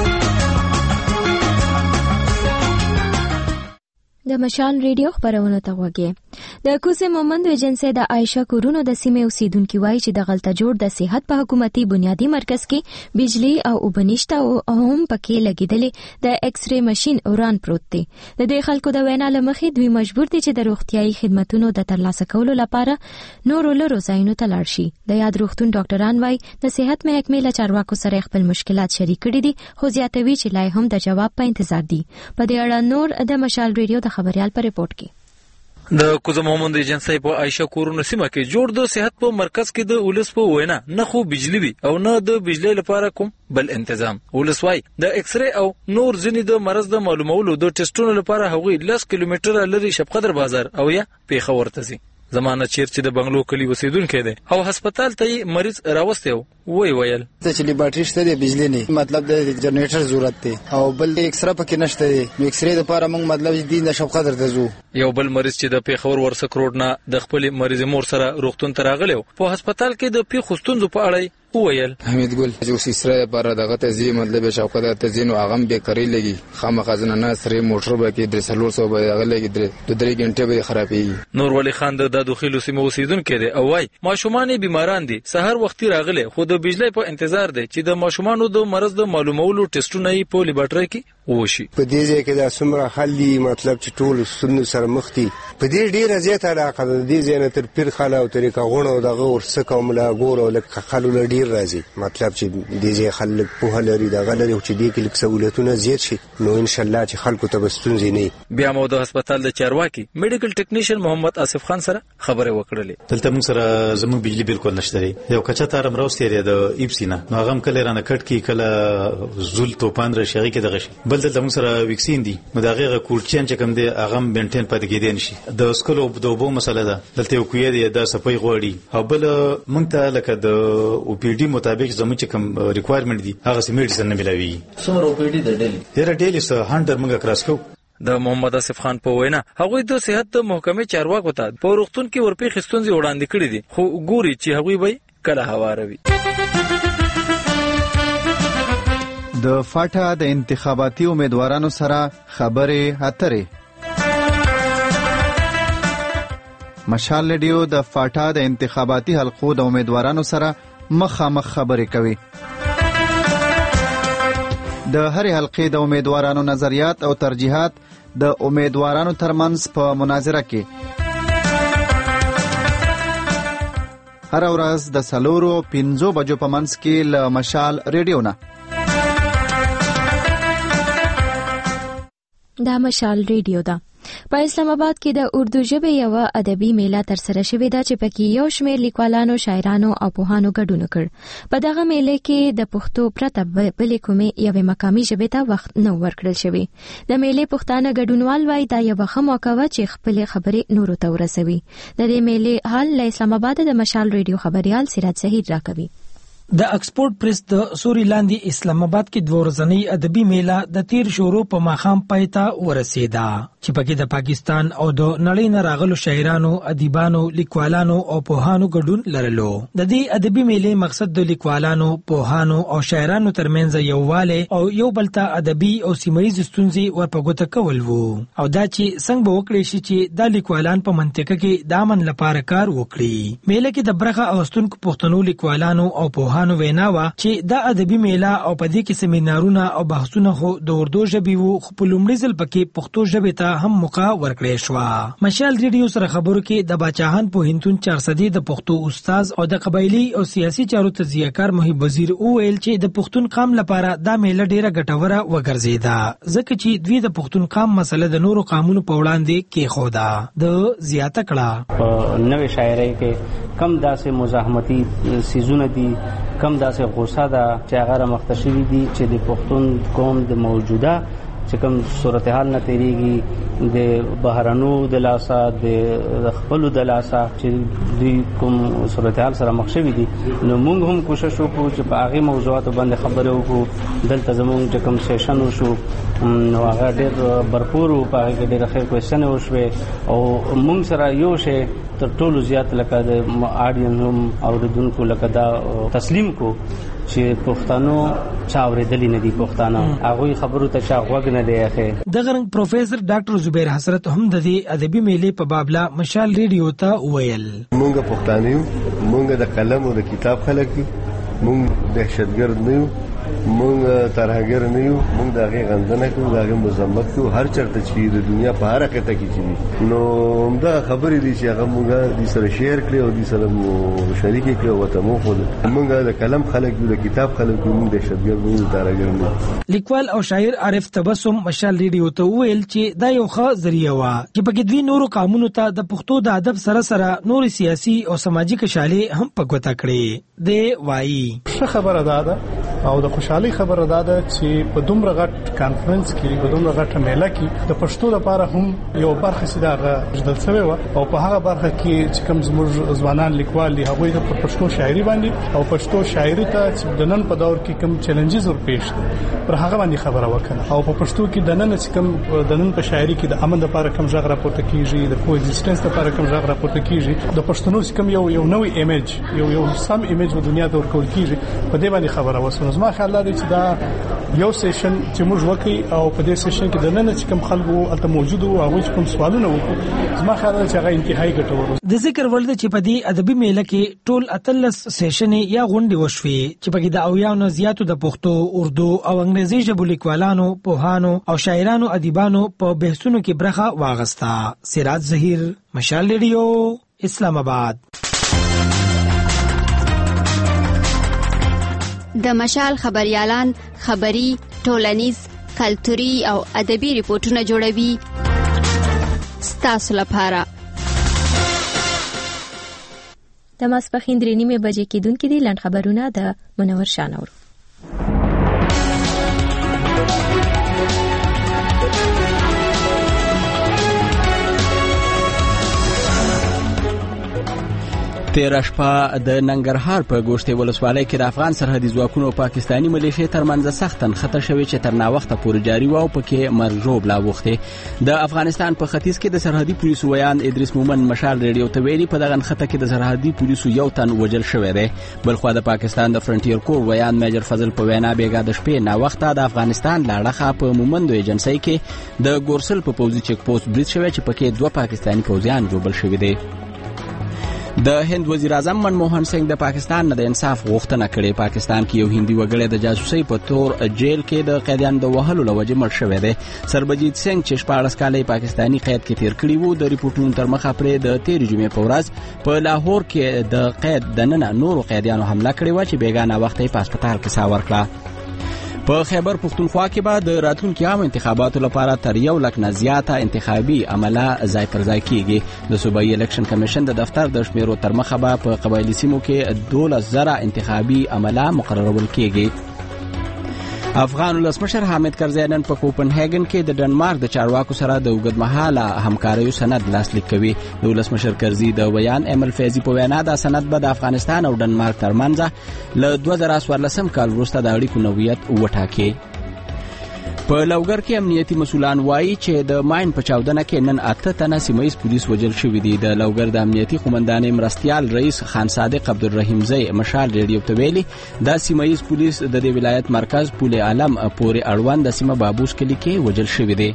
د مشال ریډیو خبرونه ته غوږی. د کوڅه مومند ایجنسی د عائشه کورونو د سیمې اوسیدونکو وایي چې د غلطه جوړ د صحت په حکومتي بنیادی مرکز کې بجلی او اوبنشته او هم پکې لګیدلې د ایکس ری ماشين اوران پروت دی. د دې خلکو د وینا لمخې دوی مجبور دي چې د روغتيایي خدماتو د ترلاسه کولو لپاره نورو لرو ځایونو ته لاړ شي. د یاد روغتون ډاکټران وایي د صحت محکمې له چارواکو سره خپل مشکلات شریک کړي دي، خو زیاتوي چې لای هم د جواب په انتظار دي. په دې اړه نور د مشال ریډیو د خبريال په ریپورت کې د کوزه محمد ایجنسی په عائشه کورونو سیمه کې جوړ د صحت په مرکز کې د ولس په وینا نه خو بجلی وي او نه د بجلی لپاره کوم بل تنظیم. ولس وايي د ایکس ری او نور ځینې د مرز د معلومولو د ټیسټونو لپاره هغوی لس کیلومتره لري شپقدر بازار او یا پیښور ته ځي. زمانه چیرته د بنگلو کلی وسیدونکو دی او هسپتال ته مریض راوستیو وای ویل ته چې لیبارټری شته دی بجلی نه مطلب د جنریټر ضرورت دی او بل ایکسرا پکې نشته دی. نو ایکسری د لپاره موږ مطلب دې د شپقدر ته ځو. یو بل مریض چې د پیښور ورسک روډ نه د خپل مریض مور سره روغتون ته راغلی په هسپتال کې د پیښو ستونزو په اړه ویل. حمید ګل جو سیسره لپاره دغه ته زی مطلب شوکت ته زینو اغم به کری لګي خامخزنه نه سری موټر به کې د سلور سو به غلې کې د درې غنټه به خرابېږي. نور ولی خان د داخلو سیمو اوسیدونکو دی او وايي ماشومان بیماران دي سحر وختي راغله خو د بجلی په انتظار دی چې د ماشومانو د مرز د معلومولو ټیسټونه یې په لیبارټری کې وشي. په دې ځای کې د سمره حلي مطلب چې ټول سن سره مختي په دې ډیره زیاته علاقه د دې ځای نه تر پیر خاله او طریقه غونو دغه ورسکه ملا ګور او لک خلل ډیر راځي مطلب چې دې ځای خلک په هلري دغه لري چې دې کې لک سہولتونه زیات شي نو ان شاء الله چې خلکو ته بستونځي نه. بیا مو د هسپتال د چارواکي میډیکل ټیکنیشن محمد آصف خان سره خبره وکړلې. دلته موږ سره زموږ بجلی بالکل نشته دی. یو کچا تارم راوستي دی د ایپسینا نو هغه کله رانه کټ کی کله زول توپان را شری کې دغه شي بل د موږ سره ویکسین دي نو دا غیر کورچین چې کوم دی هغه بنټین پاتې کېدین شي د سکلو د وبو مسله ده دلته یو کوی دی د صفای غوړي او بل موږ ته لکه د او پی ډي مطابق زموږ چې کوم ریکوایرمنت دي هغه سم میډیسن نه ملوي څومره او پی ډي د ډیلی ډیر ډیلی سره هانډر موږ کراس کو د محمد اسف خان په وینا هغوی د صحت د محکمې چارواکو ته په روغتون کې ورپېښې ستونزې وړاندې کړې دي خو ګوري چې هغوی به کله هواروي. د فاټا د انتخاباتي امیدوارانو سره خبرې اترې. مشال ریډیو د فاټا د انتخاباتي حلقو د امیدوارانو سره مخامخ خبرې کوي. د هرې حلقې د امیدوارانو نظریات او ترجیحات د امیدوارانو ترمنځ په مناظره کې هر ورځ د څلورو پنځو بجو په منځ کې له مشال ریډیو نه. دا مشال ریډیو ده. په اسلام آباد کې د اردو ژبې یو ادبي میله تر سره شوې ده چې پکې یو شمېر لیکوالانو، شاعرانو او پوهانو ګډون وکړ. په دغه میله کې د پښتو پرته بلې کومې یوې مقامي ژبې ته وخت نه ورکړل شوی. د میلې پښتانه ګډونوال وایي دا یو ښه موقع وه چې خپلې خبرې نورو ته ورسوي. د دې میلې حال له اسلام آباد د مشال ریډیو خبريال سراج زهیر راکوي. د اکسفورد پریس د سوري لاندې اسلام آباد کې دوه ورځنۍ ادبي میله د تیر شروع په ماښام پای ته ورسېده چې پکې د پاکستان او د نړۍ نه راغلو شاعرانو، ادیبانو، لیکوالانو او پوهانو ګډون لرلو. د دې ادبي میلې مقصد د لیکوالانو، پوهانو او شاعرانو ترمنځ یووالی او یو بل ته ادبي او سیمه‌ییز ستونزې ورپګوته کول وو او دا چې څنګه به وکړي شي چې د لیکوالان په منطقه کې د امن لپاره کار وکړي. میله کې د برخه اخیستونکو پښتنو لیکوالانو او پوهانو وینا وه چې دا ادبي میله او په دې کې سیمینارونه او بحثونه خو د اردو ژبې وو خو په لومړي ځل پکې پښتو ژبې ته هم موقع ورکړې شوه. مشال ریډیو سره خبرو کې د باچاهان پوهنتون چارسدي د پښتو استاد او د قبایلی او سیاسي چارو تجزیه‌کار محب وزیر وویل چې د پښتون قام لپاره دا میله ډیره ګټوره وګرځېده ځکه چې دوی د پښتون قام مسله د نورو قامونو په وړاندې کېښوده. د زیاته کړه په نوې شاعرۍ کې کم داسې مزاحمتي سیزونه دي، کم داسې غوسه ده چې هغه مختشوي دي چې د پښتون قوم د موجوده چې کوم صورتحال نه تیریږي د بهرنو د لاسه د خپل د لاسه چې دوی کوم صورتحال سره مخ شوي دي. نو موږ هم کوشش وکړو چې په هغې موضوعاتو باندې خبرې وکړو. دلته زموږ چې کوم سیشن وشو نو هغه ډېر برپور و، په هغې کې ډېرې ښې کوېسچنې وشوې او موږ سره یو شی تر ټولو زیات لکه د آډینس هم اورېدونکو لکه دا تسلیم کو چې پښتانو چا اورېدلي نه دي، پښتانه هغوی خبرو ته چا غوږ نه دی اخی. دغه رنګ پروفیسر ډاکټر زبیر حسرت هم د دې ادبي میلې په بابله مشال ریډیو ته وویل مونږ پښتانه یو، مونږ د قلم او د کتاب خلک یو، مونږ دهشتګرد نه یو، مونږ ترهګر نه یو، مونږ د هغې غندنه کوو، د هغې مذمت کوو هر چېرته چې د دنیا په هره خطه کې چې وي. نو همدغه خبرې دي چې هغه مونږ دوی سره شیر کړې او دوی سره مو شریکې کړې او ورته مو وښودل. مونږ د قلم خلک یو، د کتاب خلک یو، مونږ دهشتګرد نه یو، ترهګر نه یو. لیکوال او شاعر عارف تبسم مشال ریډیو ته وویل چې دا یو ښه ذریعه وه چې پکې دوی نورو قامونو ته د پښتو د ادب سره سره نورې سیاسي او سماجي کشالې هم په ګوته کړې. دی وایي ښه خبره دا ده او د خوشحالي خبره دا ده چې په دومره غټ کانفرنس کې په دومره غټه میله کې د پښتو لپاره هم یو برخه سي دا جدل شوی و او په هغه برخه کې چې کوم زموږ ځوانان لیکوال دي هغوی د پښتو شاعري باندې او پښتو شاعري ته چې د نن په دور کې کوم چیلنجز ورپېښ دي پر هغه باندې خبره وکړه او په پښتو کې د نن چې کوم د نن په شاعري کې د امن لپاره کوم ژغ راپورته کیږي، د کو ایگزیسټنس لپاره کوم ژغ راپورته کیږي، د پښتنو چې کوم یو یو نوې ایمیج یو یو سم ایمیج په دنیا ته ورکول کیږي په دې باندې خبره وسونه. زما خیال دی چې دا یو سیشن چې موږ وکړي او په دې سیشن کې د نن چې کوم خلکو الته موجود وو هغه کوم سوالونه وکړو زما خیال دی چې هغه انتهایی ګټور. د ذکر وړ دی چې په دې ادبي میله کې ټول اتلس سیشن یا غونډې وشوې چې پکې د اویاو نه زیاتو د پښتو، اردو او انګریزي ژبو لیکوالانو، پوهانو او شاعرانو، ادیبانو په بحثونو کې برخه واغسته. سراج زهیر، مشال ریډیو، اسلام آباد. د مشال خبريالان خبري، ټولنیز، کلتوري او ادبي ریپورتونه جوړوي ستاسو لپاره. د ماسپخین درې نیمې بجې کېدونکې دي. لنډ خبرونه د منور شانور. تیر شپه د ننګرهار په ګوشتې ولسوالۍ کې د افغان سرحدي ځواکونو او پاکستاني ملیشې ترمنځ سخت نښته شوې چې تر ناوخته پورې جاري وه او پکې مرګ ژوبله اوښتې. د افغانستان په ختیځ کې د سرحدي پولیسو ویان ادریس مومن مشال ریډیو ته ویلي په دغه نښته کې د سرحدي پولیسو یو تن وژل شوی دی. بلخوا د پاکستان د فرنټیر کور ویان میجر فضل په وینا بېګا د شپې ناوخته د افغانستان له اړخه په مومندو ایجنسۍ کې د ګورسل په پوځي چیک پوسټ برید شوی چې پکې دوه پاکستاني پوځیان ژوبل شوي دي. د هند وزیر اعظم منموهن سنگ د پاکستان نه د انصاف غوښتنه کړې. پاکستان کې یو هندي وګړی د جاسوسۍ په تور جیل کې د قیدیانو د وهلو له وجې مړ شوی دی. سربجیت سنگ چې شپاړس کاله پاکستاني قید کې تیر کړي وو د ریپورټونو تر مخه پرې د تېرې جمعې په ورځ په لاهور کې د قید دننه نورو قیدیانو حمله کړې وه چې بېګا ناوخته یې په هسپتال کې ساه ورکړه. په خیبر پښتونخوا کې به د راتلونکي عام انتخاباتو لپاره تر یو لک نه زیاته انتخابي عمله ځای پر ځای کیږي. د صوبایي الیکشن کمیشن د دفتر د شمیرو تر مخه به په قبایلي سیمو کې دولس زره انتخابي عمله مقررول کیږي. افغان ولسمشر حامد کرزی نن په کوپنهاګن کې د ډنمارک د چارواکو سره د اوږدمهاله همکاریو سند لاسلیک کوي. د ولسمشر کرزی د بیان امل فیضي په وینا دا سند به د افغانستان او ډنمارک ترمنځ له دوه زره څوارلسم کال وروسته د اړیکو نوعیت وټاکي. په لوګر کې امنیتي مسولان وایي چې د ماین په چاودنه کې نن اته تنه سیمایي پولیس وژل شوي دي. د لوګر د امنیتي قومندانې مرستیال رئیس خان صادق عبدالرحیم زئی مشال ریډیو ته ویلي دا سیمایي پولیس د دې ولایت مرکز پول عالم پورې اړوند د سیمه بابوس کلي کې وژل شوي دي.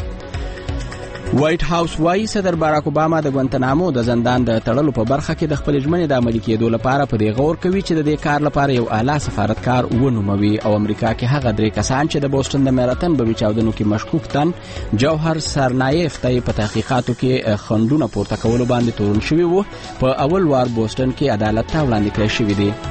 وایټ هاوس وايي صدر باراک اوباما د ګوانتنامو د زندان د تړلو په برخه کې د خپل ژمنې د عملي کېدو لپاره په دې غور کوي چې د دې کار لپاره یو اعلی سفارتکار ونوموي. او امریکا کې هغه درې کسان چې د بوسټن د میراتن بمي چاودنو کې مشکوک تن جوهر سرنایف ته په تحقیقاتو کې خندونه پورته کولو باندې تورن شوي وو په اول وار بوسټن کې عدالت ته وړاندې کړی شوي دي.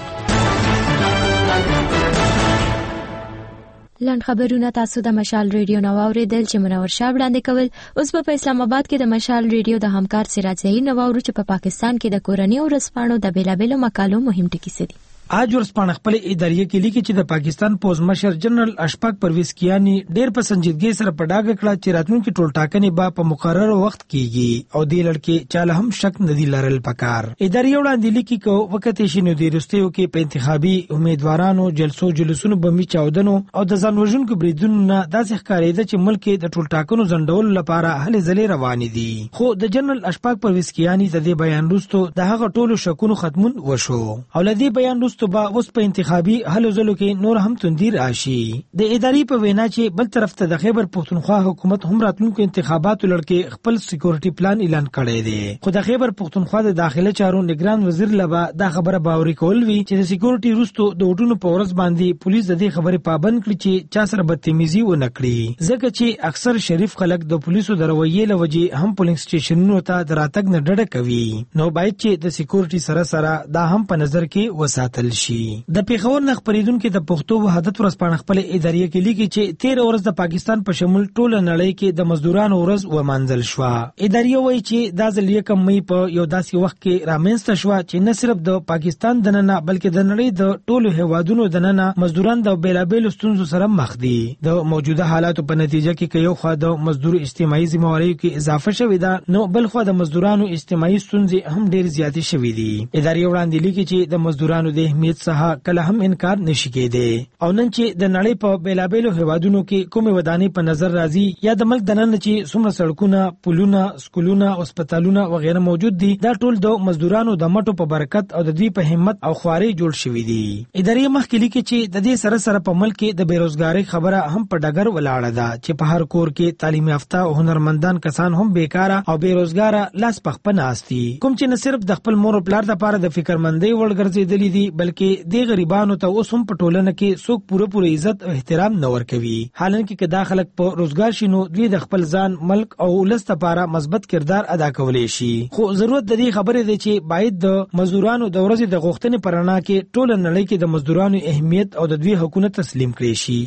لنډ خبرونه تاسو د مشال ریډیو نو اوریدل چې منور شاه وړاندې کول. اوس په اسلام آباد کې د مشال ریډیو د همکار سراج ظهیر نو اورو چې په پاکستان کې د کورنۍ او رسپانو د بیلابېلو مقالو مهم ټکي څه دي. آج ورسپانه خپل ادارې کې لیکي چې د پاکستان پوز مشر جنرال اشفاق پرویز کیانی ډېر په سنجیدګۍ سره په ډاګه کړه چې راتلونکي ټولټاکنې به په مقرر وخت کېږي او دې لړ چاله هم شک نه دی لرل پکار. ادارې وړاندې لیکي کو وخت شي نو د رستیو کې په انتخابي امیدوارانو جلسو جلوسونو بمي چاودنو او د ځان وژونکو بریدونو نه داسې ښکارېده چې ملک د ټولټاکنو ځنډول لپاره هلې ځلې روانې دي. خو د جنرال اشفاق پرویز کیانی د دې بیان وروسته د هغه ټولو شکونو ختمون وشو او لدی بیان وروسته با اوس په انتخابي هلو ځلو کې نور هم تندیر راشي. د ادارې په وینا چې بل طرف ته د خیبر پښتونخوا حکومت هم راتلونکو انتخاباتو لړ کې خپل سکیورټي پلان اعلان کړی دی. خو د خیبر پښتونخوا د داخله چارو نگران وزیر لبا دا خبره باوري کول وی چې د سکیورټي وروسته د وټونو په ورځ باندې پولیس د دې خبرې پابند کړي چې چا سره بدتمیزي ونه کړي ځکه چې اکثر شریف خلک د پولیسو د رویې له وجې هم پولینګ سټیشنونو ته د راتګ نه ډډه کوي. نو باید چې د سکیورټي سره سره دا هم په نظر کې وساتل شي. د پیښور نه خبرېدونکو د پښتو وحدت ورځپاڼه خپل ادارې کې لیکي چې تیر ورځ د پاکستان په شمول ټول نړۍ کې د مزدورانو ورځ ومانځل شو. ادارې وایي چې دا ځل یکم مې په یو داسې وخت کې رامنځته شو چې نه صرف د پاکستان دننه بلکې د نړۍ د ټولو هیوادونو دننه مزدوران د بیلابېلو ستونزو سره مخ دي. د موجوده حالاتو په نتیجه کې یو خوا د مزدور اجتماعي ذمہواریو کې اضافه شوې ده نو بل خوا د مزدورانو اجتماعي ستونزې هم ډېر زیاتې شوې دي. ادارې وړاندې لیکي چې د مزدورانو د اهمیت څخه کله هم انکار نشي کېدی او نن چې د نړۍ په بیلابېلو هیوادونو کې کومې ودانۍ په نظر راځي یا د ملک دننه چې څومره سړکونه پلونه سکولونه هسپتالونه وغیرہ موجود دي دا ټول د مزدورانو د مټو په برکت او د دوی په همت او خواري جوړ شوي دي. ادارې مخکې لیکي چې د دې سره سره په ملک کې د بیروزګاری خبره هم په ډګر ولاړه ده چې په هر کور کې تعلیم یافته او هنرمندان کسان هم بیکاره او بیروزګاره لاس پخپه ناستي کوم چې نه صرف د خپل مور او پلار لپاره د فکرمندۍ وړ ګرځېدلي دي بلکې د غریبانو ته اوس هم په ټولنه کې څوک پوره پوره عزت او احترام نه ورکوي. حالانکه که دا خلک په روزګار شي نو دوی د خپل ځان ملک او ولس لپاره مثبت کردار ادا کولی شي. خو ضرورت د دې خبرې دی چې باید د مزدورانو د ورځې د غوښتنې په رڼا کې ټول نړۍ کې د مزدورانو اهمیت او د دوی حقونه تسلیم کړي شي.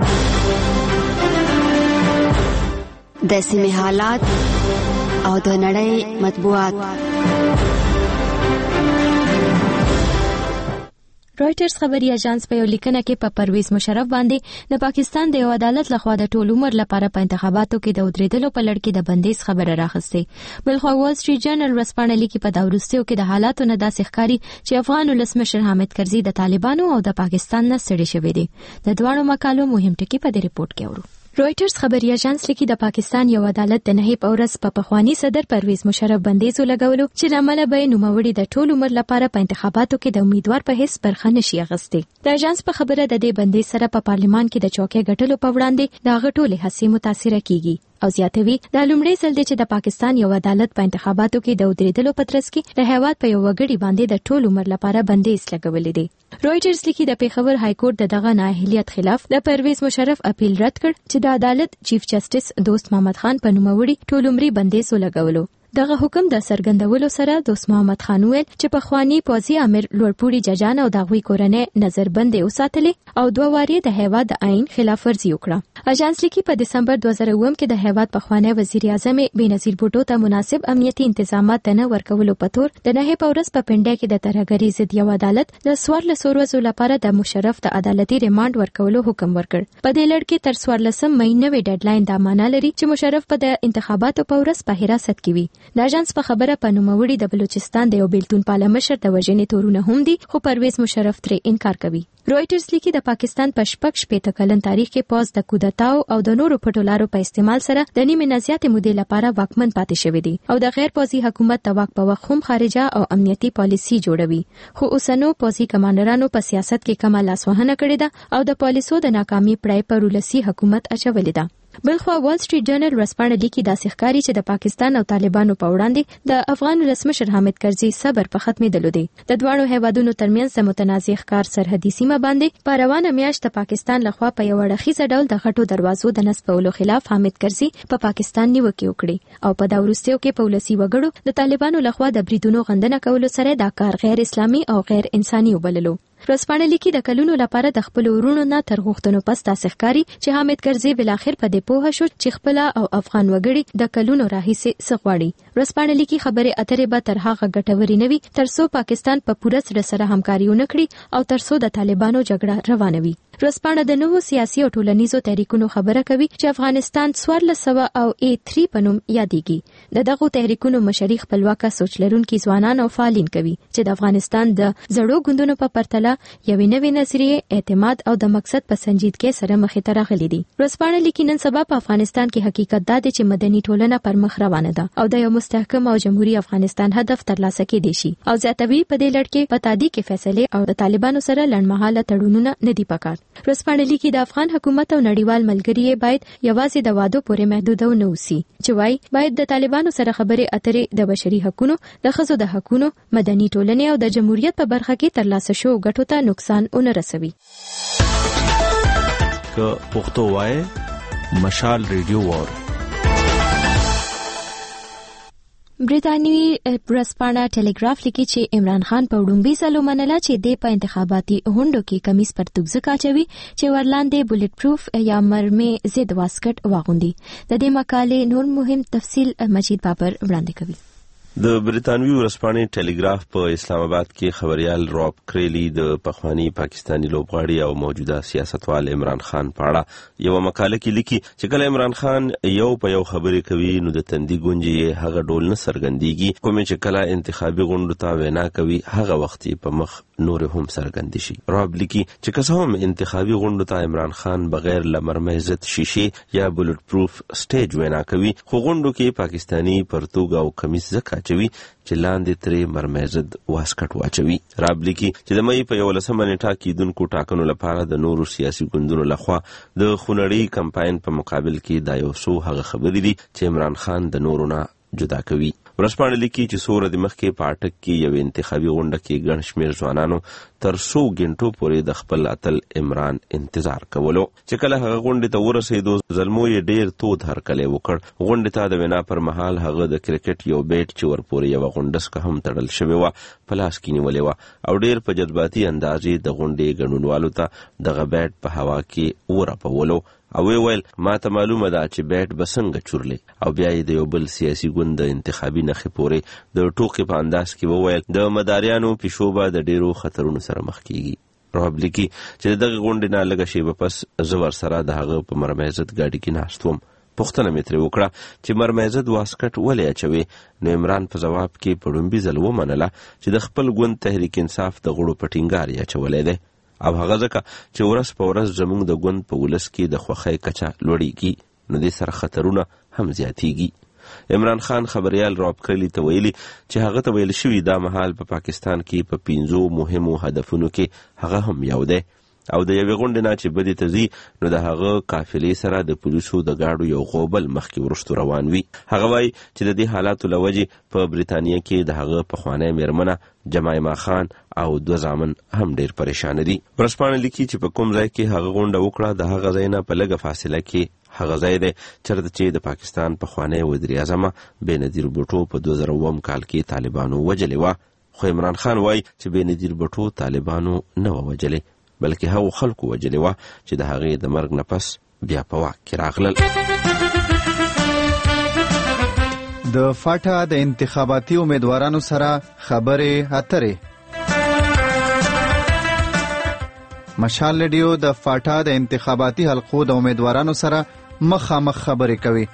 د سیمې حالات او د نړۍ مطبوعات رويټرز خبري اژانس په یو لیکنه کې په پرویز مشرف باندې د پاکستان د یو عدالت لخوا د ټول عمر لپاره په انتخاباتو کې د ودرېدلو په لړ کې د بندیز خبره راخسته. بلخو وال سټریټ جرنل ورسپانه لیکي په دا وروستیو کې د حالاتو نه داسې ښکاري چې افغان ولسمشر حامد کرزي د طالبانو او د پاکستان نه ستړي شوی دی. د دواړو مقالو مهم ټکي په دې ریپورت کې اورو. رويټرز خبري اژانس لیکي د پاکستان یو عدالت د نهي په ورځ په پخوانی صدر پرویز مشرف بندیز لګولو چې لامل به نوموړي د ټول عمر لپاره په انتخاباتو کې د امیدوار په حیث برخه نشي اغستې. د اژانس په خبره د دې بندیز سره په پارلمان کې د چوکۍ ګټلو په وړاندې د غټولې هڅې متاثر کیږي او زیاتوي د لومړي ځل دی چې د پاکستان یو عدالت په انتخاباتو کې د ودرېدلو په ترڅ کې د هیواد په یو وګړي باندې د ټول عمر لپاره بندیز لګولې دي. رويټرز لیکي د پیښور های کورټ د دغه نااهلیت خلاف د پرویز مشرف اپیل رد کړ چې د عدالت چیف جسټس دوست محمد خان په نوموړي ټول عمري بندیز ولګولو. دغه حکم د سرګندولو سره دوست محمد خان ویل چې په خواني پوزي امیر لوړپوړي ججان او دغوی کورنۍ نظربندي وساتلې او دوه واری د هیواد د آئین خلاف ورزي وکړه. اژانس لیکي په دسمبر دوه زره اووه کې د هیواد په خواني وزیر اعظم بېنظیر بوټو ته مناسب امنیتي انتظامات نه ورکولو په تور د نه په ورځ په پنډه کې د ترهګرۍ ضد یو عدالت د څوارلسو ورځو لپاره د مشرف د عدالتي ریماند ورکولو حکم ورکړ. په دې لړ کې تر څوارلسم مې نوې ډیډلاین د معنا لري چې مشرف په د انتخاباتو په ورځ په حراست کې وي. د اژانس په خبره په نوموړي د بلوچستان د یو بیلتون پاله مشر د وژنې تورونه هم دي خو پرویز مشرف ترې انکار کوي. رويټرز لیکي د پاکستان په شپږ شپېته کلن تاریخ کې پوز د کودتاو او د نورو پټولارو په استعمال سره د نیمه نزیاتې مودې لپاره واکمن پاتې شوی دی او د غیر پوزي حکومت د واک په وخت هم خارجه او امنیتي پالیسي جوړوي خو اوسنو پوزي کمانډرانو په سیاست کې کومه لاسوهنه کړې ده او د پالیسو د ناکامي پړای پر ولسی حکومت اچولې ده. بلخو وال سټریټ جرنل ورسپانه لیکي داسې ښکاري چې د پاکستان او طالبانو په وړاندې د افغان ولسمشر حامد کرزي صبر په ختمېدلو دی. د دواړو هیوادونو ترمنځ د متنازع ښکار سرحدي سیمه باندې په روانه میاشت د پاکستان لخوا په یو اړخیزه ډول د غټو دروازو د نصبولو خلاف حامد کرزي په پاکستان نیوکې وکړي او په دا وروستیو کې په ولسي وګړو د طالبانو لخوا د بریدونو غندنه کولو سره دا کار غیر اسلامي او غیر انساني وبللو. ورسپانه لیکي د کلونو لپاره د خپل ورونو نه تر غوښتنو پس تاسو ښکاری چې حامد کرزي بل اخر په دې پوهه شو چې خپل او افغان وګړي د کلونو راهیسې سغواړي. ورسپانه لیکي خبره اترې به تر هغه ګټوري نوي ترڅو پاکستان په پوره سره سره همکاري ونکړي او ترڅو د طالبانو جګړه روانه وي. ورسپانه د نوو سیاسي او ټولنیزو تحریکونو خبره کوي چې افغانستان څوارلس سوه او ای تھری په نوم یادېږي. د دغو تحریکونو مشري خپلواکه سوچ لرونکي ځوانان او فعالین کوي چې د افغانستان د زړو ګوندونو په پرتله یوې نوې نظریې اعتماد او د مقصد په سنجیدګۍ سره مخې ته راغلي دي. ورسپانه لیکي نن سبا په افغانستان کې حقیقت دا دی چې مدني ټولنه پر مخ روانه ده او د یو مستحکم او جمهوریت افغانستان هدف ترلاسه کېدی شي او زیاتوي په دې لړ کې په تادی کې فیصله او د طالبانو سره لړمحاله تړونونه نه دي پکار. ورسپانه لیکي د افغان حکومت او نړیوال ملګري باید یوازې د وادو پورې محدود نه اوسي چې وای باید د طالبانو سره خبرې اترې د بشري حقوقو د ښځو د حقوقو مدني ټولنې او د جمهوریت په برخه کې ترلاسه شو ګټو ته نقصان اون رسوي. که پښتو وای مشال ریډیو وور برتانوي ورسپانه ټلګراف لیکي چې عمران خان په وړومبي ځل ومنله چې د په انتخاباتي غونډو کې کمیس پر توګه کاچوي چې ورلاندې بولټ پروف یا مرمۍ ضد واسکټ واغوندي. د دې مقالې نور مهم تفصیل مجید بابر وړاندې کوي. د برتانوي ورسپانې ټلګراف په اسلام آباد کې خبريال روب کریلی د پخوانی پاکستانی لوبغاړي او موجوده سیاستوال عمران خان په اړه یو مقاله کې لیکي چې کله عمران خان یو په یو خبرې کوي نو د تندي ګونجې هغه ډول نه څرګندېږي کوم چې کله انتخابي غونډو ته وینا کوي هغه وخت په مخ نور هم څرګند شي. روب لیکي چې که څه هم انتخابي غونډو ته عمران خان بغیر لمرمۍ ضد شیشې یا بولټ پروف سټیج وینا کوي خو غونډو کې پاکستانی پرتوګ او کمیس زکه چوي چې لاندې ترې مرمۍ ضد واسکټ واچوي. راب لیکي چې د مې په یولسمه نیټه کېدونکو ټاکنو لپاره د نورو سیاسي ګوندونو لخوا د خونړۍ کمپاین په مقابل کې دا یو څو هغه خبرې دي چې عمران خان د نورو نه جدا کوي. ورسپانه لیکي چې څو ورځې مخکې په اټک کې یو انتخابي غونډه کې ګڼ شمېر ځوانانو تر څو غنټو پورې د خپل اتل عمران انتظار کولو چې کله هغه غونډې ته ورسېدو زلمو یې ډېر تود هرکلی وکړ. غونډې ته د وینا پر مهال هغه د کرکټ یو بیټ چې ورپورې یوه غونډسکه هم تړل شوې وه په لاس کې نیولې وه او ډېر په جذباتي اندازې د غونډې ګډونوالو ته دغه بیټ په هوا کې ورپولو او ویل ماته معلومه ده چې بیټ بسنګ چورلې او بیا یې د یو بل سیاسي ګوند د انتخابي نخې پورې د ټوکې په انداز کې وویل د مداریانو پیشوبه د ډیرو خطرونو سره مخ کیږي. روحاب لیکي چې دغه غونډې نه لږه شیبه پس زه ورسره د هغه په مرمعزت ګاډي کې ناست وم. پوښتنه مې ترې وکړه چې مرمعزت واسکټ ولې اچوي، نو عمران په ځواب کې په لومبي ځل ومنله چې د خپل ګوند تحریک انصاف د غړو په ټینګار یې اچولی دی او هغه ځکه چې ورځ په ورځ زموږ د ګوند په ولس کې د خوښۍ کچه لوړیږي نو دې سره خطرونه هم زیاتیږي. عمران خان خبریال راب کریلی ته ویلي چې هغه ته ویل شوي دا مهال په پاکستان کې په پنځو مهمو هدفونو کې هغه هم یو دی او د یوې غونډې نه چې بدې ته ځي نو د هغه قافلې سره د پولیسو د ګاډو یو غوبل مخکې ورستو روان وي. هغه وایي چې د دې حالاتو له وجې په بریتانیا کې د هغه پخوانی میرمنه جمایما خان او دوه زامن هم ډیر پریشان دي. ورځپاڼه لیکي چې په کوم ځای کې هغه غونډه وکړه د هغه ځای نه په لږه فاصله کې هغه ځای دی چېرته چې د پاکستان پخوانی وزیر اعظمه بېنظیر بوټو په دوه زره اووم کال کې طالبانو وجلې وه. خو عمران خان وایي چې بېنظیر بوټو طالبانو نه وه وجلې بلکې هغو خلکو وجلې وه چې د هغې د مرګ نه پس بیا په واک کې راغلل. د فاټا د انتخاباتي امیدوارانو سره خبرې اترې. مشال رادیو د فاټا د انتخاباتي حلقو د امیدوارانو سره مخامخ خبرې کوي.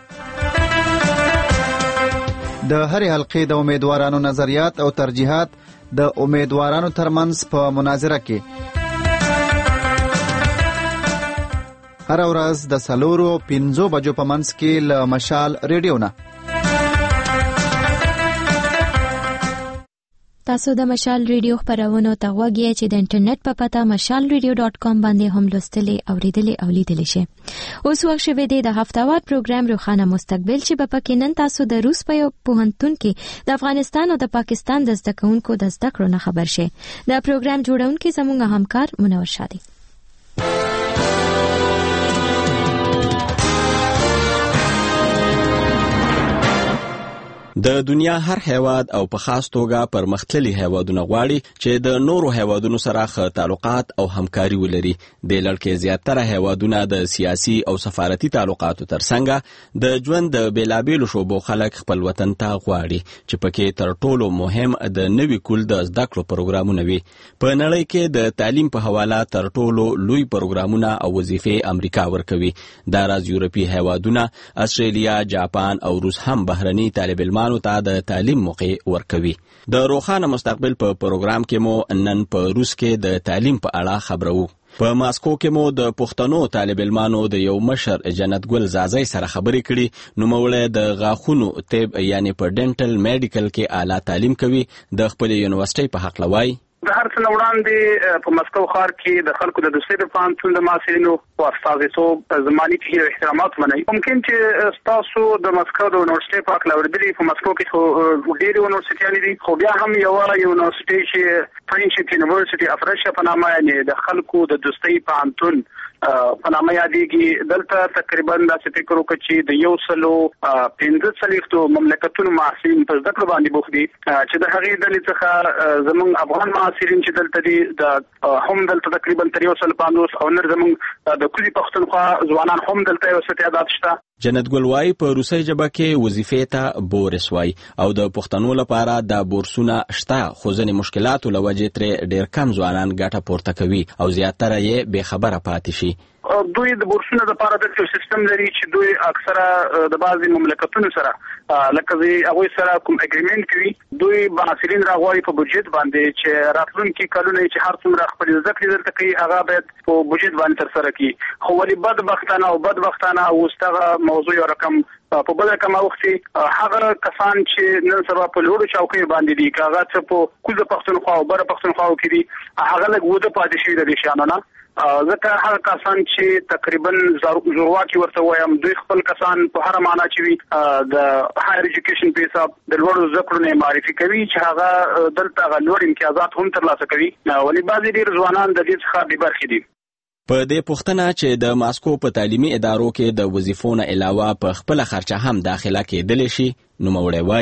د هرې حلقې د امیدوارانو نظریات او ترجیحات د امیدوارانو ترمنځ په مناظره کې هر ورځ د څلورو پنځو بجو په منځ کې له مشال ریډیو نه. تاسو د مشال ریډیو خبرونه ته غوږی چې د انټرنیټ په پتا مشال ریډیو ډاټ کام باندې هم لوستلې او ریډلې او لیدلې شئ. اوس وخت شوه د هفتهوار پروګرام روخانه مستقبل چې په پکې نن تاسو د روس په یو پوهنتون کې د افغانستان او د پاکستان د زده کوونکو د زده کړو نه خبر شئ. دا پروګرام جوړونکي زموږ همکار منور شادي. د دنیا هر هیواد او په خاص توګه پرمختللي هیوادونه غواړي چې د نورو هیوادونو سره ښه تعلقات او همکاري ولري. د لړ کې زیاتره هیوادونه د سیاسي او سفارتي تعلقاتو ترڅنګ د ژوند د بیلابېلو شعبو خلک خپل وطن ته غواړي چې پکې تر ټولو مهم د نوي کول د زده کړو پروګرامونه وي. په نړۍ کې د تعلیم په حواله تر ټولو لوی پروګرامونه او وظیفې امریکا ورکوي. دا راز یورپی هیوادونه استرالیا، جاپان او روس هم بهرني طالب علمان ته د تعلیم موقع ورکوي. د روخانه مستقبل په پروګرام کې مو نن په روس کې د تعلیم په اړه خبرو. په ماسکو کې مو د پښتنو طالب علمانو د یو مشر جنت ګل زازی سره خبرې کړي. نوموړی د غاښونو طب یعنی په ډینټل میډیکل کې اعلی تعلیم کوي. د خپل یونیورسيټي په حق لوي د هر څه وړاندې په مسکو ښار کې د خلکو د دوستۍ د پوهنتون د محصلینو او استازیتوب زماني کې احترامات منئ. ممکن چې تاسو د مسکو د یونیورسيټي په حق لوړدلي په مسکو کې خو ډېرې یونیورسيټیانې دي، خو بیا هم یو یونیورسيټي چې فرنچ یونیورسيټي اف رشیا په نامه یعنی د خلکو د دوستۍ پوهنتون په نامه یادېږي. دلته تقریبا داسې فکر وکړه چې د یو سلو پنځه څلوېښتو مملکتونو محصلین په زده کړو باندې بوخت دي چې د هغې ډلې څخه زموږ افغان محصلین چې دلته دي د هم دلته تقریبا تر یو سل پنځوس او نور زموږ د کلي پښتونخوا ځوانان هم دلته یو څه تعداد شته. جنت ګل وايي په روسي ژبه کې وظیفې ته بورس وايي او د پښتنو لپاره د بورسونه شته، خو ځینې مشکلاتو له وجې ترې ډېر کم ځوانان ګټه پورته کوي او زیاتره یې بې خبره پاتې شي. دوی د بورسونو لپاره د یو سیستم لري چې دوی اکثره د بعضي مملکتونو سره لکه زی هغوی سره کوم اګریمنټ کوي. دوی محصلین راغواړي په بودجت باندې چې راتلونکي کلونه چې هر څومره خپل زده کړې درته کوي هغه باید په بودجت باندې ترسره کړي. خو ولې بدبختانه او بدبختانه اوس دغه موضوع یو رقم په بل رقم اوختي هغه کسان چې نن سبا په لوړو چوکیو باندې دي هغه څه په کوزه پښتونخوا او بره پښتونخوا کې دي هغه لږ وده پاتې شوي د دې شیانو نه. ځکه هغه کسان چې تقریبا زورواکي ورته وایم دوی خپل کسان په هر معنا چې وي د هایر ایجوکیشن په حساب د لوړو زده کړو نه معرفي کوي چې هغه دلته هغه لوړ امتیازات هم ترلاسه کوي. ولې بعضې ډېر ځوانان د دې څخه بې برخې دي. په دې پوښتنه چې د ماسکو په تعلیمي ادارو کې د وظیفو نه علاوه په خپله خرچه هم داخله کېدلی شي، نوموړی وایي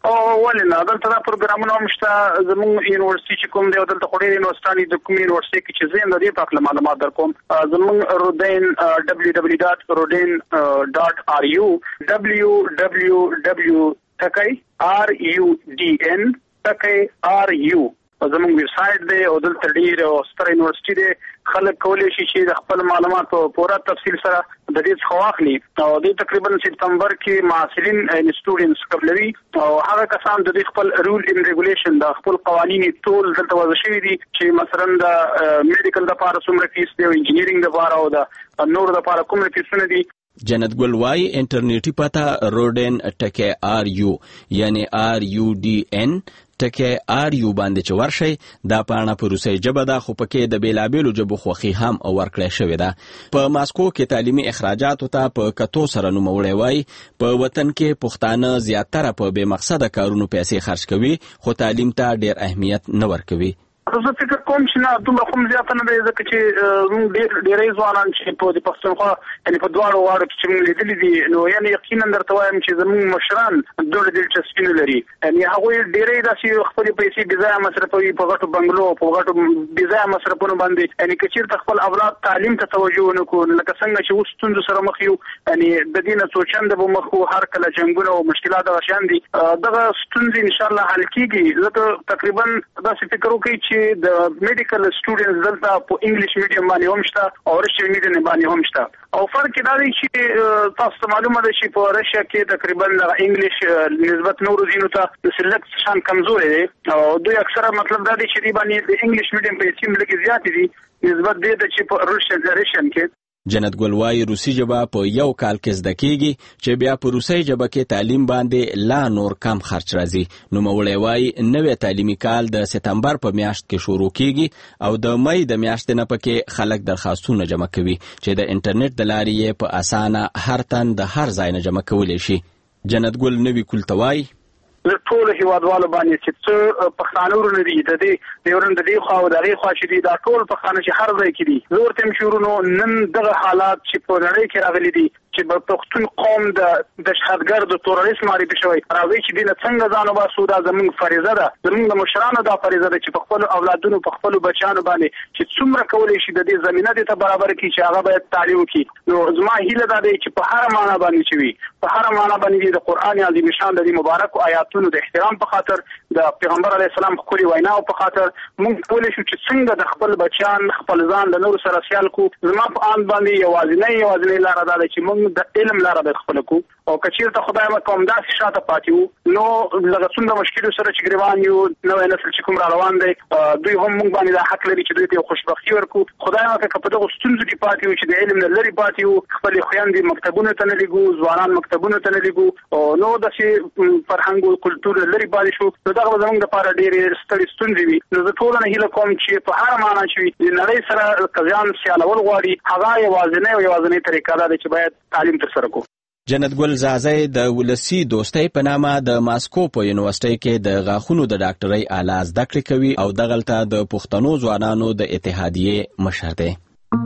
او ولې نه دلته دا پروګرامونه هم شته زموږ یونیورسيټي چې کوم دی دلته خوري یونیورسيټي د کوم یونیورسيټي کې چې زم د دې په اړه معلومات درکوم زموږ رودین دبليو دبليو ډاٹ رودین ډاٹ آر یو دبليو دبليو دبليو تکای آر یو ډي ان تکای آر یو زموږ ویب سټ دی او دلته ډیر ستر یونیورسيټي دی خلک کولی شي چې د خپل معلومات په پوره تفصیل سره د دې څخه واخلي او د تقریبا سپتمبر کې محصلین ان سټوډنټس قبلوي او هغه کسان د خپل رول ان ریګولیشن د خپل قوانين ټول دلته وضع شوي دي چې مثلا د میډیکل د لپاره څومره فیس دی او انجینیرینګ لپاره او د نور لپاره کوم فیسونه دي. جنت ګل وايي انټرنیټي پته رودن ټکی آر یو یعنی آر یو ډي ان ټکی آر یو باندې چې ورشي دا پاڼه په روسي ژبه ده خو پکې د بیلابیلو ژبو خوخي هم او ورکړی شوی ده. په ماسکو کې تعلیمي اخراجات ته په کتو سره نوموړی وايي په وطن کې پښتانه زیاتره په بې مقصده کارونو پیسې خرج کوي خو تعلیم ته ډیر اهمیت نه ورکوي. زه فکر کوم چې نه دومره کوم زیاته نه دی ځکه چې ډېر ډېرې ځوانان چې په د پښتونخوا یعنې په دواړو واړو کې چې موږ لیدلي دي نو یعنې یقینا درته وایم چې زموږ مشران دومره دلچسپي نه لري یعنې هغوی ډېرې داسې خپلې پیسې بې ځایه مصرفوي په غټو بنګلو په غټو بې ځایه مصرفونو باندې یعنې که چېرته خپل اولاد تعلیم ته توجه ونه کړو لکه څنګه چې اوس ستونزو سره مخ یو یعنې د دې نه څو چنده به مخ وو هر کله جنګونه او مشکلات دغه شیان دي دغه ستونزې انشاءالله حل کېږي زه تقریبا داسې فکر وکړئ چې د میډیکل سټوډنټس دلته په انګلیش میډیم باندې هم شته او رشیا میډیم باندې هم شته او فرق دا دی چې تاسو ته معلومه ده چې په رشیا کې تقریبا د انګلیش نسبت نورو ځینو ته د سلیکټ شان کمزوري دی او دوی اکثره مطلب دا دی چې دی باندې د انګلیش میډیم په سیم لګي زیات دي نسبت دی چې په رشیا جنریشن کې. جنت ګل وايي روسي ژبه په یو کال کې زده کیږي چې بیا په روسي ژبه کې تعلیم باندې لا نور کم خرچ راځي. نوموړی وايي نوې تعلیمي کال د سپتمبر په میاشت کې شروع کیږي او د مې د میاشتې نه پکې خلک درخواستونه جمع کوي چې د انټرنیټ د لارې په اسانه هر تن د هر ځای نه جمع کولی شي. جنت ګل نوی کولتوای ټول هیوادوالو باندې چې څه پښتانه ورونه دي د دې د ورن د دې خو او د دې خو چې دي دا ټول پښتانه چې هر ځای کې دي زور تم شورونو نن دغه حالات چې په نړۍ کې راغلي دي چې په پښتون قوم د د شهادګر د تروریسم معرفي شوی راوي چې دینه څنګه ځانو باسو دا زموږ فریضه ده زموږ د مشرانو دا فریضه ده چې په خپل اولادونو په خپل بچانو باندې چې څومره کولی شي د دې زمينه دې ته برابر کړي چې هغه باید تعلیم وکړي. نو زما هیله دا ده چې په هر معنا باندې چې وي په هر معنا باندې د قران عظیم شان د مبارک آیاتونو د احترام په خاطر د پیغمبر علی السلام خوري وینا په خاطر موږ کولی شو چې څنګه د خپل بچان خپل ځان د نور سره سیال کو. زما په ان باندې یوازینی یوازینی لار ده چې موږ د علم لار به خپل کو او کچیر ته خدای ما کوم داسې شاته پاتیو نو لږ څومره مشکل سره چې ګریوان یو نو نسل چې کوم را روان دی دوی هم موږ باندې د حق لري چې دوی ته خوشبختی ورکو. خدای ما که په دغه ستونزو کې پاتیو چې د علم لري پاتیو خپل خويندې مکتبونه ته نه لګو ځوانان مکتبونه ته نه لګو او نو د شي فرهنګ او کلتور لري پاتې شو نو دغه زموږ لپاره ډېرې ستړي ستونزې وي. نو زه ټول نه هیله کوم چې په هر معنا چې د نړۍ سره قضیان سیالول غواړي هغه یوازینی او یوازینی طریقه ده چې باید تعلیم تر سره کو. جنت ګل زازی د ولسی دوستۍ په نامه د ماسکو په یونیورسيټي کې د غاښونو د ډاکټرۍ اعلی زده کړې کوي او دغلته د پښتنو ځوانانو د اتحادیې مشر دی.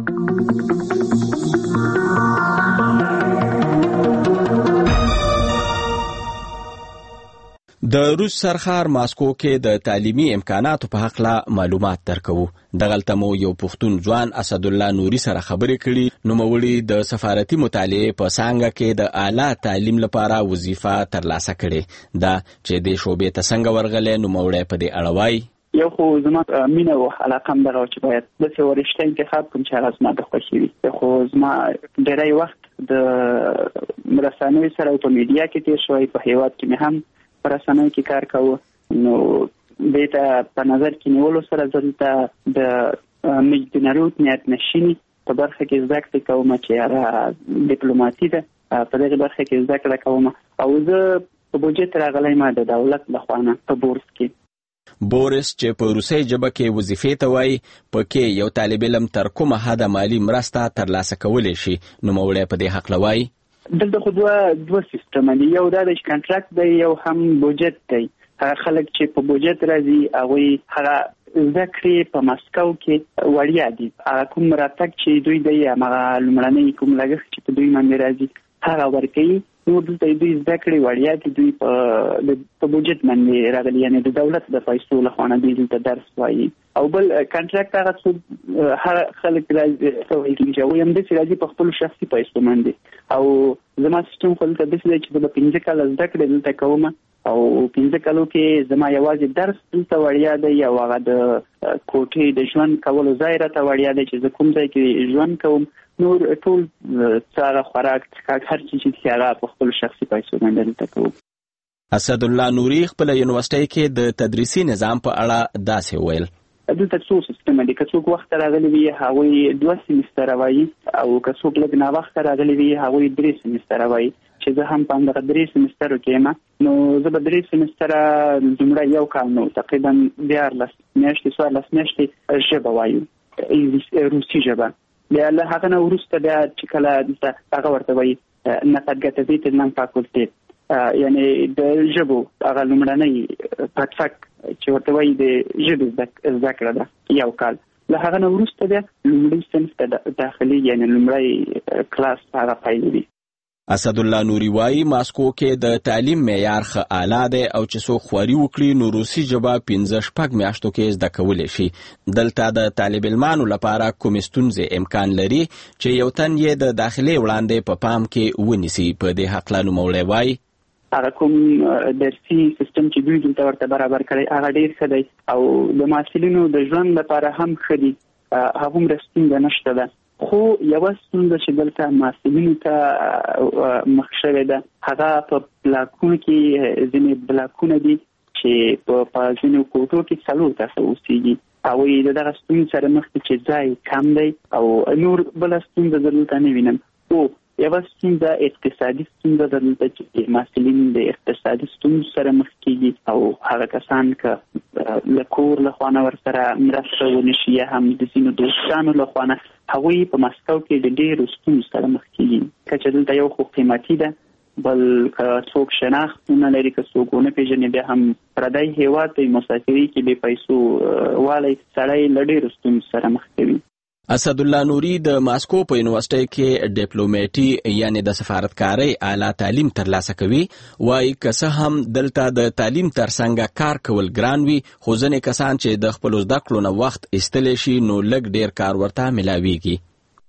د روس سرخار ماسکو کې د تعلیمي امکاناتو په حق لا معلومات درکو. دغلته مو یو پښتون ځوان اسد الله نوري سره خبرې کړي. نوموړي د سفارتي مطالعه په څنګه کې د اعلی تعلیم لپاره وظیفه ترلاسه کړي دا چې د شوبې ته څنګه ورغله. نوموړي په دې اړه وایي یو خو زما مینه او علاقه هم دغه چې باید د څه ورشته انتخاب کوم چې هغه زما د خوښي وي. خو زما ډېری وخت د مرسانوي سره په میډیا کې تیر شوی په هیواد کې مې هم رسنۍ کې کار کوو نو دې ته په نظر کې نیولو سره زه د مجدنروت نیت نشینی په برخه کې زده کړې کوم چې هغه ډیپلوماسي ده په دغه برخه کې زده کړه کوم او زه په بودجه راغلی ما د دولت لخوا نه په بورس کې. بورس چې په روسي ژبه کې وظیفې ته وایي پکې یو طالب علم تر کومه حده مالی مرسته ترلاسه کولی شي. نوموړی په دې حق لوي دلته خو دوه دوه سیستم دي یو دا د کانټراکټ دی یو هم بودجت دی. هغه خلک چې په بودجت راځي هغه هغه زده کړې په ماسکو کې وړیا دي. هغه کوم راتګ چې دوی دی هغه لومړنی کوم لګښت چې په دوی باندې راځي هغه ورکوي نو دلته دوی زده کړې وړیا دي دوی په په بودجت باندې راغلي یعنی د دولت د پیسو له خوا نه دوی دلته درس وایي او بل کانټراکټ هغه څو هر خلک راځي چې وایي هم د سړي په خپل شخصي پیسو باندې او زما سیستم خپل ته د سړي چې د پنځه کال زده کړې دلته کوم او پنځه کالو کې زما یوازې درس دلته وړیا دی او هغه د کوټې د ژوند کولو ځای راته وړیا دی چې زه کوم ځای کې ژوند کوم نور ټول څاره خوراک هر څه چې هغه په خپل شخصي پیسو باندې دلته کوم. اسد الله نوري خپل یونیورسيټي کې د تدریسي نظام په اړه داسې ویل. دلته څو سیستم دي، که څوک وخت راغلی وي هغوی دوه سیمستر وایي او که څوک لږ نه وخت راغلی وي هغوی درې سیمستر وایي چې زه هم په همدغه درې سیمسترو کې یم. نو زه به درې سیمستره لومړی یو کال نو تقریبا دیارلس میاشتې څوارلس میاشتې ژبه وایو، روسي ژبه. بیا له هغه نه وروسته بیا چې کله دلته هغه ورته وایي نقدګتویت نن فاکولټي یعنی د ژبو هغه لومړنی پټفک چې ورته وایي د ژبې زده کړه ده یو کال. له هغه نه وروسته بیا لومړی صنف ته داخلي یعنی لومړی کلاس هغه پیلوي. اسد الله نوري وايي ماسکو کې د تعلیم معیار ښه اعلی دی او چې څوک خواري وکړي نو روسي ژبه پنځه شپږ میاشتو کې زده کولی شي. دلته د طالب علمانو لپاره کوم ستونزې امکان لري چې یو تن یې د داخلي وړاندې په پام کې ونیسي. په دې هکله نوموړی وايي هغه کوم درسي سیستم چې دوی دلته ورته برابر کړی هغه ډېر ښه دی او د محصلینو د ژوند لپاره هم ښه دي، هغومره ستونزه نشته ده. خو یوه ستونزه چې دلته محصلینو ته مخ شوې ده هغه په بلاکونو کې ځینې بلاکونه دي چې په ځینو کوټو کې څلور کسه اوسېږي. هغوی د دغه ستونزې سره مخ دي چې ځای کم دی او نور بله ستونزه دلته نه وینم. خو یوه ستونزه اقتصادي ستونزه ده دلته چې محصلین د اقتصادي ستونزو سره مخ کېږي او هغه کسان که له کور له خوا نه ورسره مرسته ونه شي یا هم د ځینو دوستانو له خوا نه هغوی په مسکو کې د ډېرو ستونزو سره مخ کېږي. که چې دلته یو خو قیمتي ده، بل که څوک شناخت نه لري، که څوک ونه پېژني، بیا هم پردی هېواد ته مسافري کې بې پیسو والی سړی له ډېرو ستونزو سره مخ کوي. اسد الله نوري د ماسکو په یونیورسيټي کې ډیپلوماټي یعنی د سفارتکارۍ اعلی تعلیم ترلاسه کوي. وايي که څه هم دلته د تعلیم ترڅنګ کار کول ګران وي خو ځینې کسان چې د خپلو زده کړو نه وخت ایستلی شي نو لږ ډیر کار ورته ملاویږي.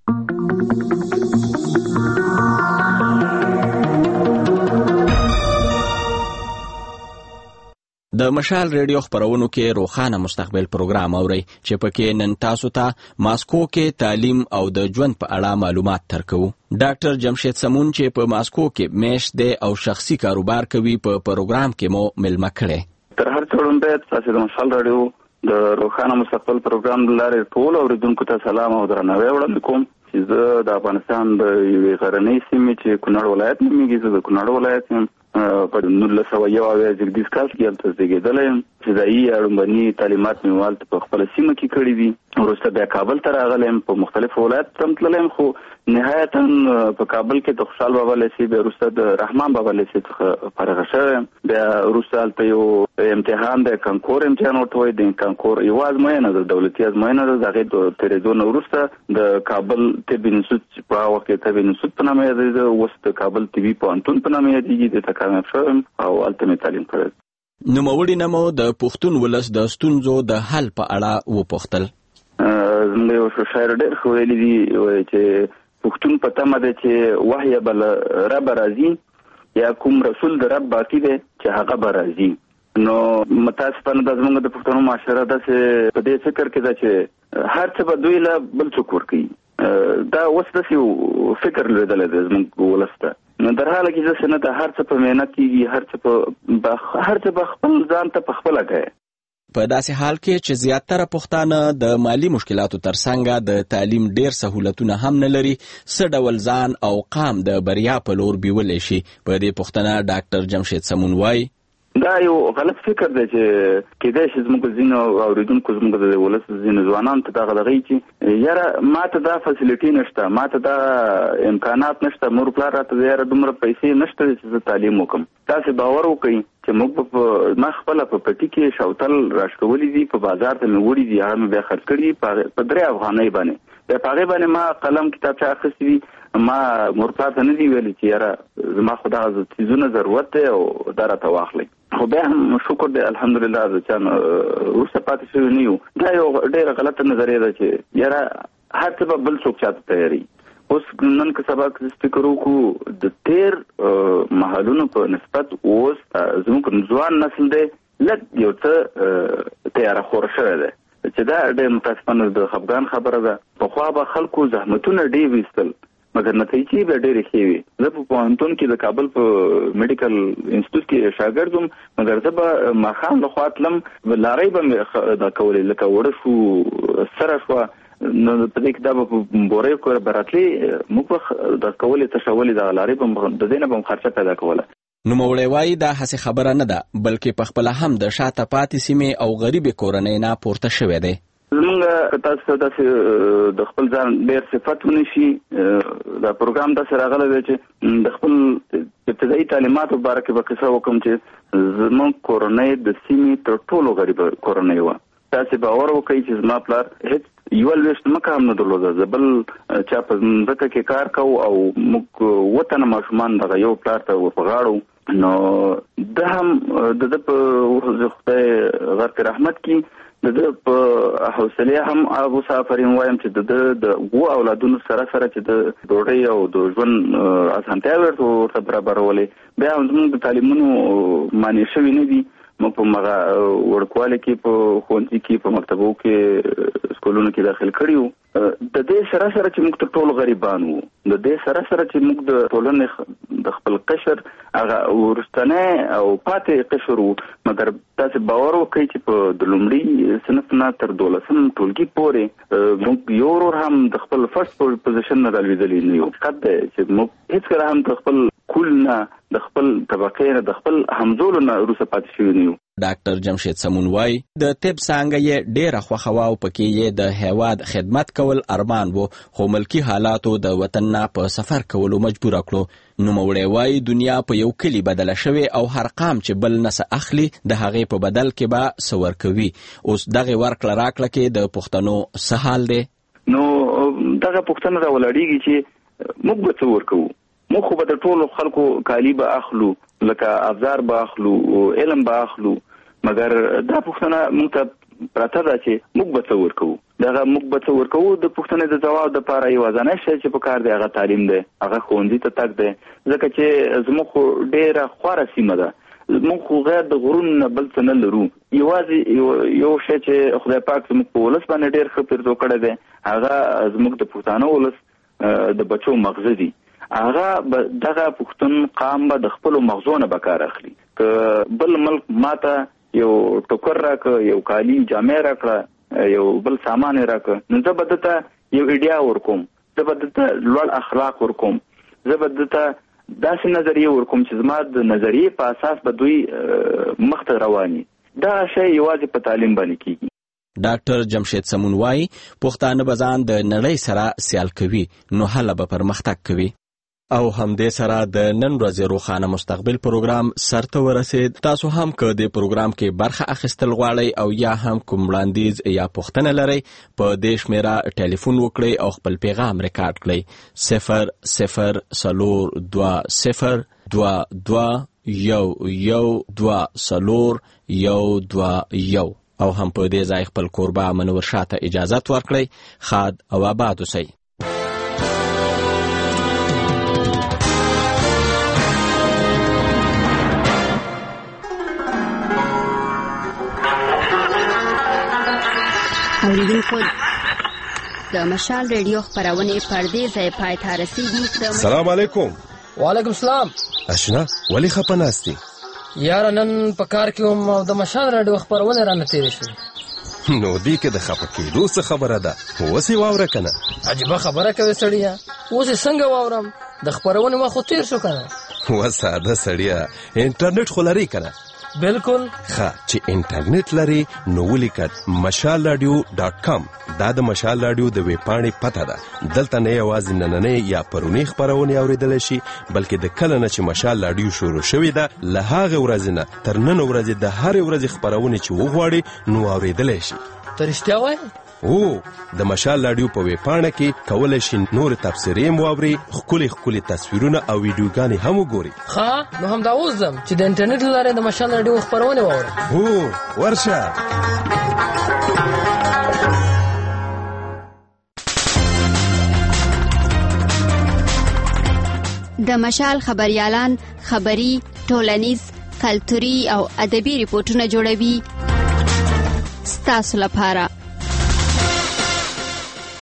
د مشال ریډیو خبرونو کې روخانه مستقبل پروګرام اوري چې پکې نن تاسو ته ماسکو کې تعلیم او د ژوند په اړه معلومات ترکو. ډاکټر جمشید سمون چې په ماسکو کې میشت دی او شخصي کاروبار کوي په پروګرام کې مو ملمه کړي. تر هر څه وړاندې تاسو د مشال ریډیو د روخانه مستقبل پروګرام لاره ټول اوریدونکو ته سلام او درناوی وړاندې کوم چې زه د افغانستان د یوې غرنۍ سیمې چې کونړ ولایت نومیږي، زه د کونړ ولایت یم. په نولس سوه یو اویا زېږدیز کال کې هلته زېږېدلی یم. ابتدایي اړوندبني تعلیمات مې والته په خپله سیمه کې کړي دي. وروسته بیا کابل ته راغلی یم، په مختلفو ولایتو ته هم تللی یم، خو نهایتا په کابل کې د خوشحال بابا لیسې، بیا وروسته د رحمان بابا لیسې څخه فارغه شوی یم. بیا وروسته هلته یو امتحان دی، کانکور امتحان ورته وایي. د کانکور یوه ازموینه ده، دولتي ازموینه ده. د هغې د تېرېدو نه وروسته د کابل طب انستیتوت په هغه وخت کې طب انستیتوت په نامه یادېده، اوس د کابل طبي پوهنتون په نامه یادېږي. دلته کامیاب شوی یم او هلته مې تعلیم کړی. نوموړي نه مو د پښتون ولس د ستونزو د حل په اړه وپوښتل. زموږ یو شاعر ډېر ښه ویلي دي، وایي چې پښتون په تمه دی چې وحی به له ربه راځي یا کوم رسول د رب باقي دی چې هغه به راځي. نو متاسفانه دا زموږ د پښتنو معاشره داسې په دې فکر کې ده چې هر څه به دوی له بل څوک ورکوي. دا اوس داسې فکر لوېدلی دی زموږ ولس ته. نو در حاله کې داسې نه ده، هر څه په محنت کېږي، هر څه په هر څه به خپل ځان ته په خپله کوي. په داسې حال کې چې زیاتره پښتانه د مالی مشکلاتو ترڅنګ د تعلیم ډیر سہولتونه هم نه لري، څه ډول ځان او قام د بریا په لور بیولی شي؟ په دې پوښتنه ډاکټر جمشید سمون وایي دا یو غلط فکر دی چې کېدای شي زموږ ځینو اورېدونکو زموږ د ولس ځینو ځوانانو ته دغه دغه چې یاره ما ته دا فیسیلیټي نشته، ما ته دا امکانات نشته، مور پلار راته یاره دومره پیسې نشته چې زه تعلیم وکړم. تاسې باور وکړئ چې موږ په ما خپله په پټي کې شوتل راښکولي دي، په بازار ته مې وړي دي، هغه مې بیا خرڅ کړي دي په درې افغانۍ باندې. بیا په هغې باندې ما قلم کتابچه اخیستې دي، ما مرتاح نه دی ویل چې یاره زما خدا ز چیزونه ضرورت دی او دا راته واخلي. خو بیا هم شکر دی الحمدلله چې ورسته پاتې شوی نه یو. دا یو ډېره غلطه نظریه ده چې یاره هر څه به بل څوک چاته تیاري. اوس نن که سبا فکر وکړو د تیر مهالونو په نسبت اوس زموږ ځوان نسل دی لږ یو څه تیاره خور شوی دی چې دا ډېر متاسفانه د خفګان خبره ده. پخوا به خلکو زحمتونه ډېر ویستل مګر نتیجې به ډېرې ښې وي. زه په پوهنتون کې د کابل په میډیکل انسټیټیوټ کې شاګرد وم مګر زه به ماښام لخوا تلم لارۍ به مې دا کولې لکه وړه شو سره شوه نو په دې کې دا به بورې کوره براتلي موږ به دا کولې تشولې د لارۍ به د دې نه به خرچه پیدا کوله. نوموړی وایي دا هسې خبره نه ده بلکې په خپله هم د شاته پاتې سیمې او غریبې کورنۍ نه پورته شوی دی. زمونږ تاسو ته داسې د خپل ځان ډېر صفت ونشي. دا پروګرام داسې راغلی دی چې د خپل ابتدایي تعلیماتو په باره کې به قصه وکړم چې زمونږ کورنۍ د سیمې تر ټولو غریبه کورنۍ وه. تاسې باور وکړئ چې زما پلار هېڅ یوه لویشت مکه هم نه درلوده. زه بل چا په ځمکه کې کار کوو او موږ اووه تنه ماشومان دغه یو پلار ته ور په غاړو. نو ده هم د ده په خدای غر کې رحمت کړي د ده په حوصلې هم ابو سافرین وایم چې د ده د اووه اولادونو سره سره چې د ډوډۍ او د ژوند اسانتیاوې ورته برابرولې. بیا هم زموږ د تعلیمونو مانع شوي نه دي. موږ په هغه وړوکوالي کې په ښوونځي کې په مکتبو کې سکولونو کې داخل کړي وو. د دې سره سره چې موږ تر ټولو غریبان وو د دې سره سره چې موږ د ټولنې د خپل قشر هغه وروستنی او پاتې قشر وو. مګر تاسې باور وکړئ چې په د لومړي صنف نه تر دولسم ټولګي پورې موږ یو ورور هم د خپل فرست پوزیشن نه رالوېدلي نه یو. حقیقت دی چې موږ هېڅکله هم د خپل کول نه د خپل طبقې نه د خپل همزولو نه وروسته پاتې شوي نه یو. ډاکټر جمشید سمون وایي د طب څانګه یې ډېره خوښه وه او پکې یې د هېواد خدمت کول ارمان و خو ملکي حالاتو د وطن نه په سفر کولو مجبوره کړو. نوموړی وایي دنیا په یو کلي بدله شوې او هر قام چې بل نه څه اخلي د هغې په بدل کې به څه ورکوي. اوس دغې ورکړه راکړه کې د پښتنو څه حال دی؟ نو دغه پوښتنه راولاړېږي چې موږ به څه ورکوو. موږ خو به د ټولو خلکو کالي به اخلو لکه افزار به اخلو علم به اخلو مګر دا پوښتنه موږ ته پرته ده چې موږ به څه ورکوو. دغه موږ به څه ورکوو د پوښتنې د ځواب دپاره یوازینی شی چې په کار دی هغه تعلیم دی هغه ښوونځي ته تګ دی ځکه چې زموږ خو ډېره خواره سیمه ده. موږ خو غیر د غرونو نه بل څه نه لرو. یوازې یو شی چې خدای پاک زموږ په ولس باندې ډېر ښه پیرزو کړی دی هغه زموږ د پښتانه ولس د بچو مغزه دي. هغه دغه پښتون قام به د خپلو مغزو نه به کار اخلي. که بل ملک ماته یو ټوکر راکړه یو کالي جامې راکړه یو بل سامان یې راکړه نو زه به دته یو ایډیا ورکوم. زه به دته لوړ اخلاق ورکوم. زه به دته داسې نظریه ورکوم چې زما د نظریې په اساس به دوی مخ ته رواني. دا شی یوازې په تعلیم باندې کیږي. ډاکټر جمشید سمون وایي پښتانه به ځان د نړۍ سره سیال کوي نو هله به پرمختګ کوي. او همدې سره د نن ورځې روښانه مستقبل پروګرام سرته ورسید. تاسو هم که د پروګرام کې برخه اخیستل غواړئ او یا هم کوم وړاندیز یا پوښتنه لرئ په دې شمیره ټلیفون وکړئ او خپل پیغام ریکارډ کړئ صفر صفر څلور دوه صفر دوه دوه یو یو دوه څلور یو دوه یو او هم په دې ځای خپل کوربه منور شاه ته اجازت ورکړئ. ښاد او آباد اوسئ. اوریدونکو د مشال ریډیو خبرونه پردې ځای پای ته رسیدي. سلام علیکم. وعلیکم السلام. اشنا ولی خپناستی یار نن په کار کې هم د مشال ریډیو خبرونه را نتیری شو. نو دی کې د خپکې دوه خبره ده وسی واوره کنه. عجیب خبره کوي سړیا. اوس څنګه واورم د خبرونه مخ تیر شو کنه. و ساده سړیا انټرنیټ خلاري کنه. بالکل ښه چې انټرنیټ لري نو ولیکئ مشال رادیو ډاټ کام. دا د مشال رادیو د ویب پاڼې پته ده. دلته نه یوازې نننۍ یا پرونی خبرونه اوریدلی شي بلکې د کله نه چې مشال رادیو شروع شوې ده له هغې ورځې نه تر نن ورځې د هرې ورځې خبرونه چې وغواړي نو اوریدلی شي. ته رښتیا وایې؟ او د مشال رادیو په ویبپاڼه کې کولای شئ نور تفسیرې مواوري خولي خولي تصویرونه او ویډیوګانې هم وګورئ. ها نو هم دا وزم چې د انټرنیټ لاره د مشال رادیو خبرونه واورم. هو ورشه. د مشال خبريالان خبري ټولنیز کلتوري او ادبي ریپورتونه جوړوي ستاسو لپاره.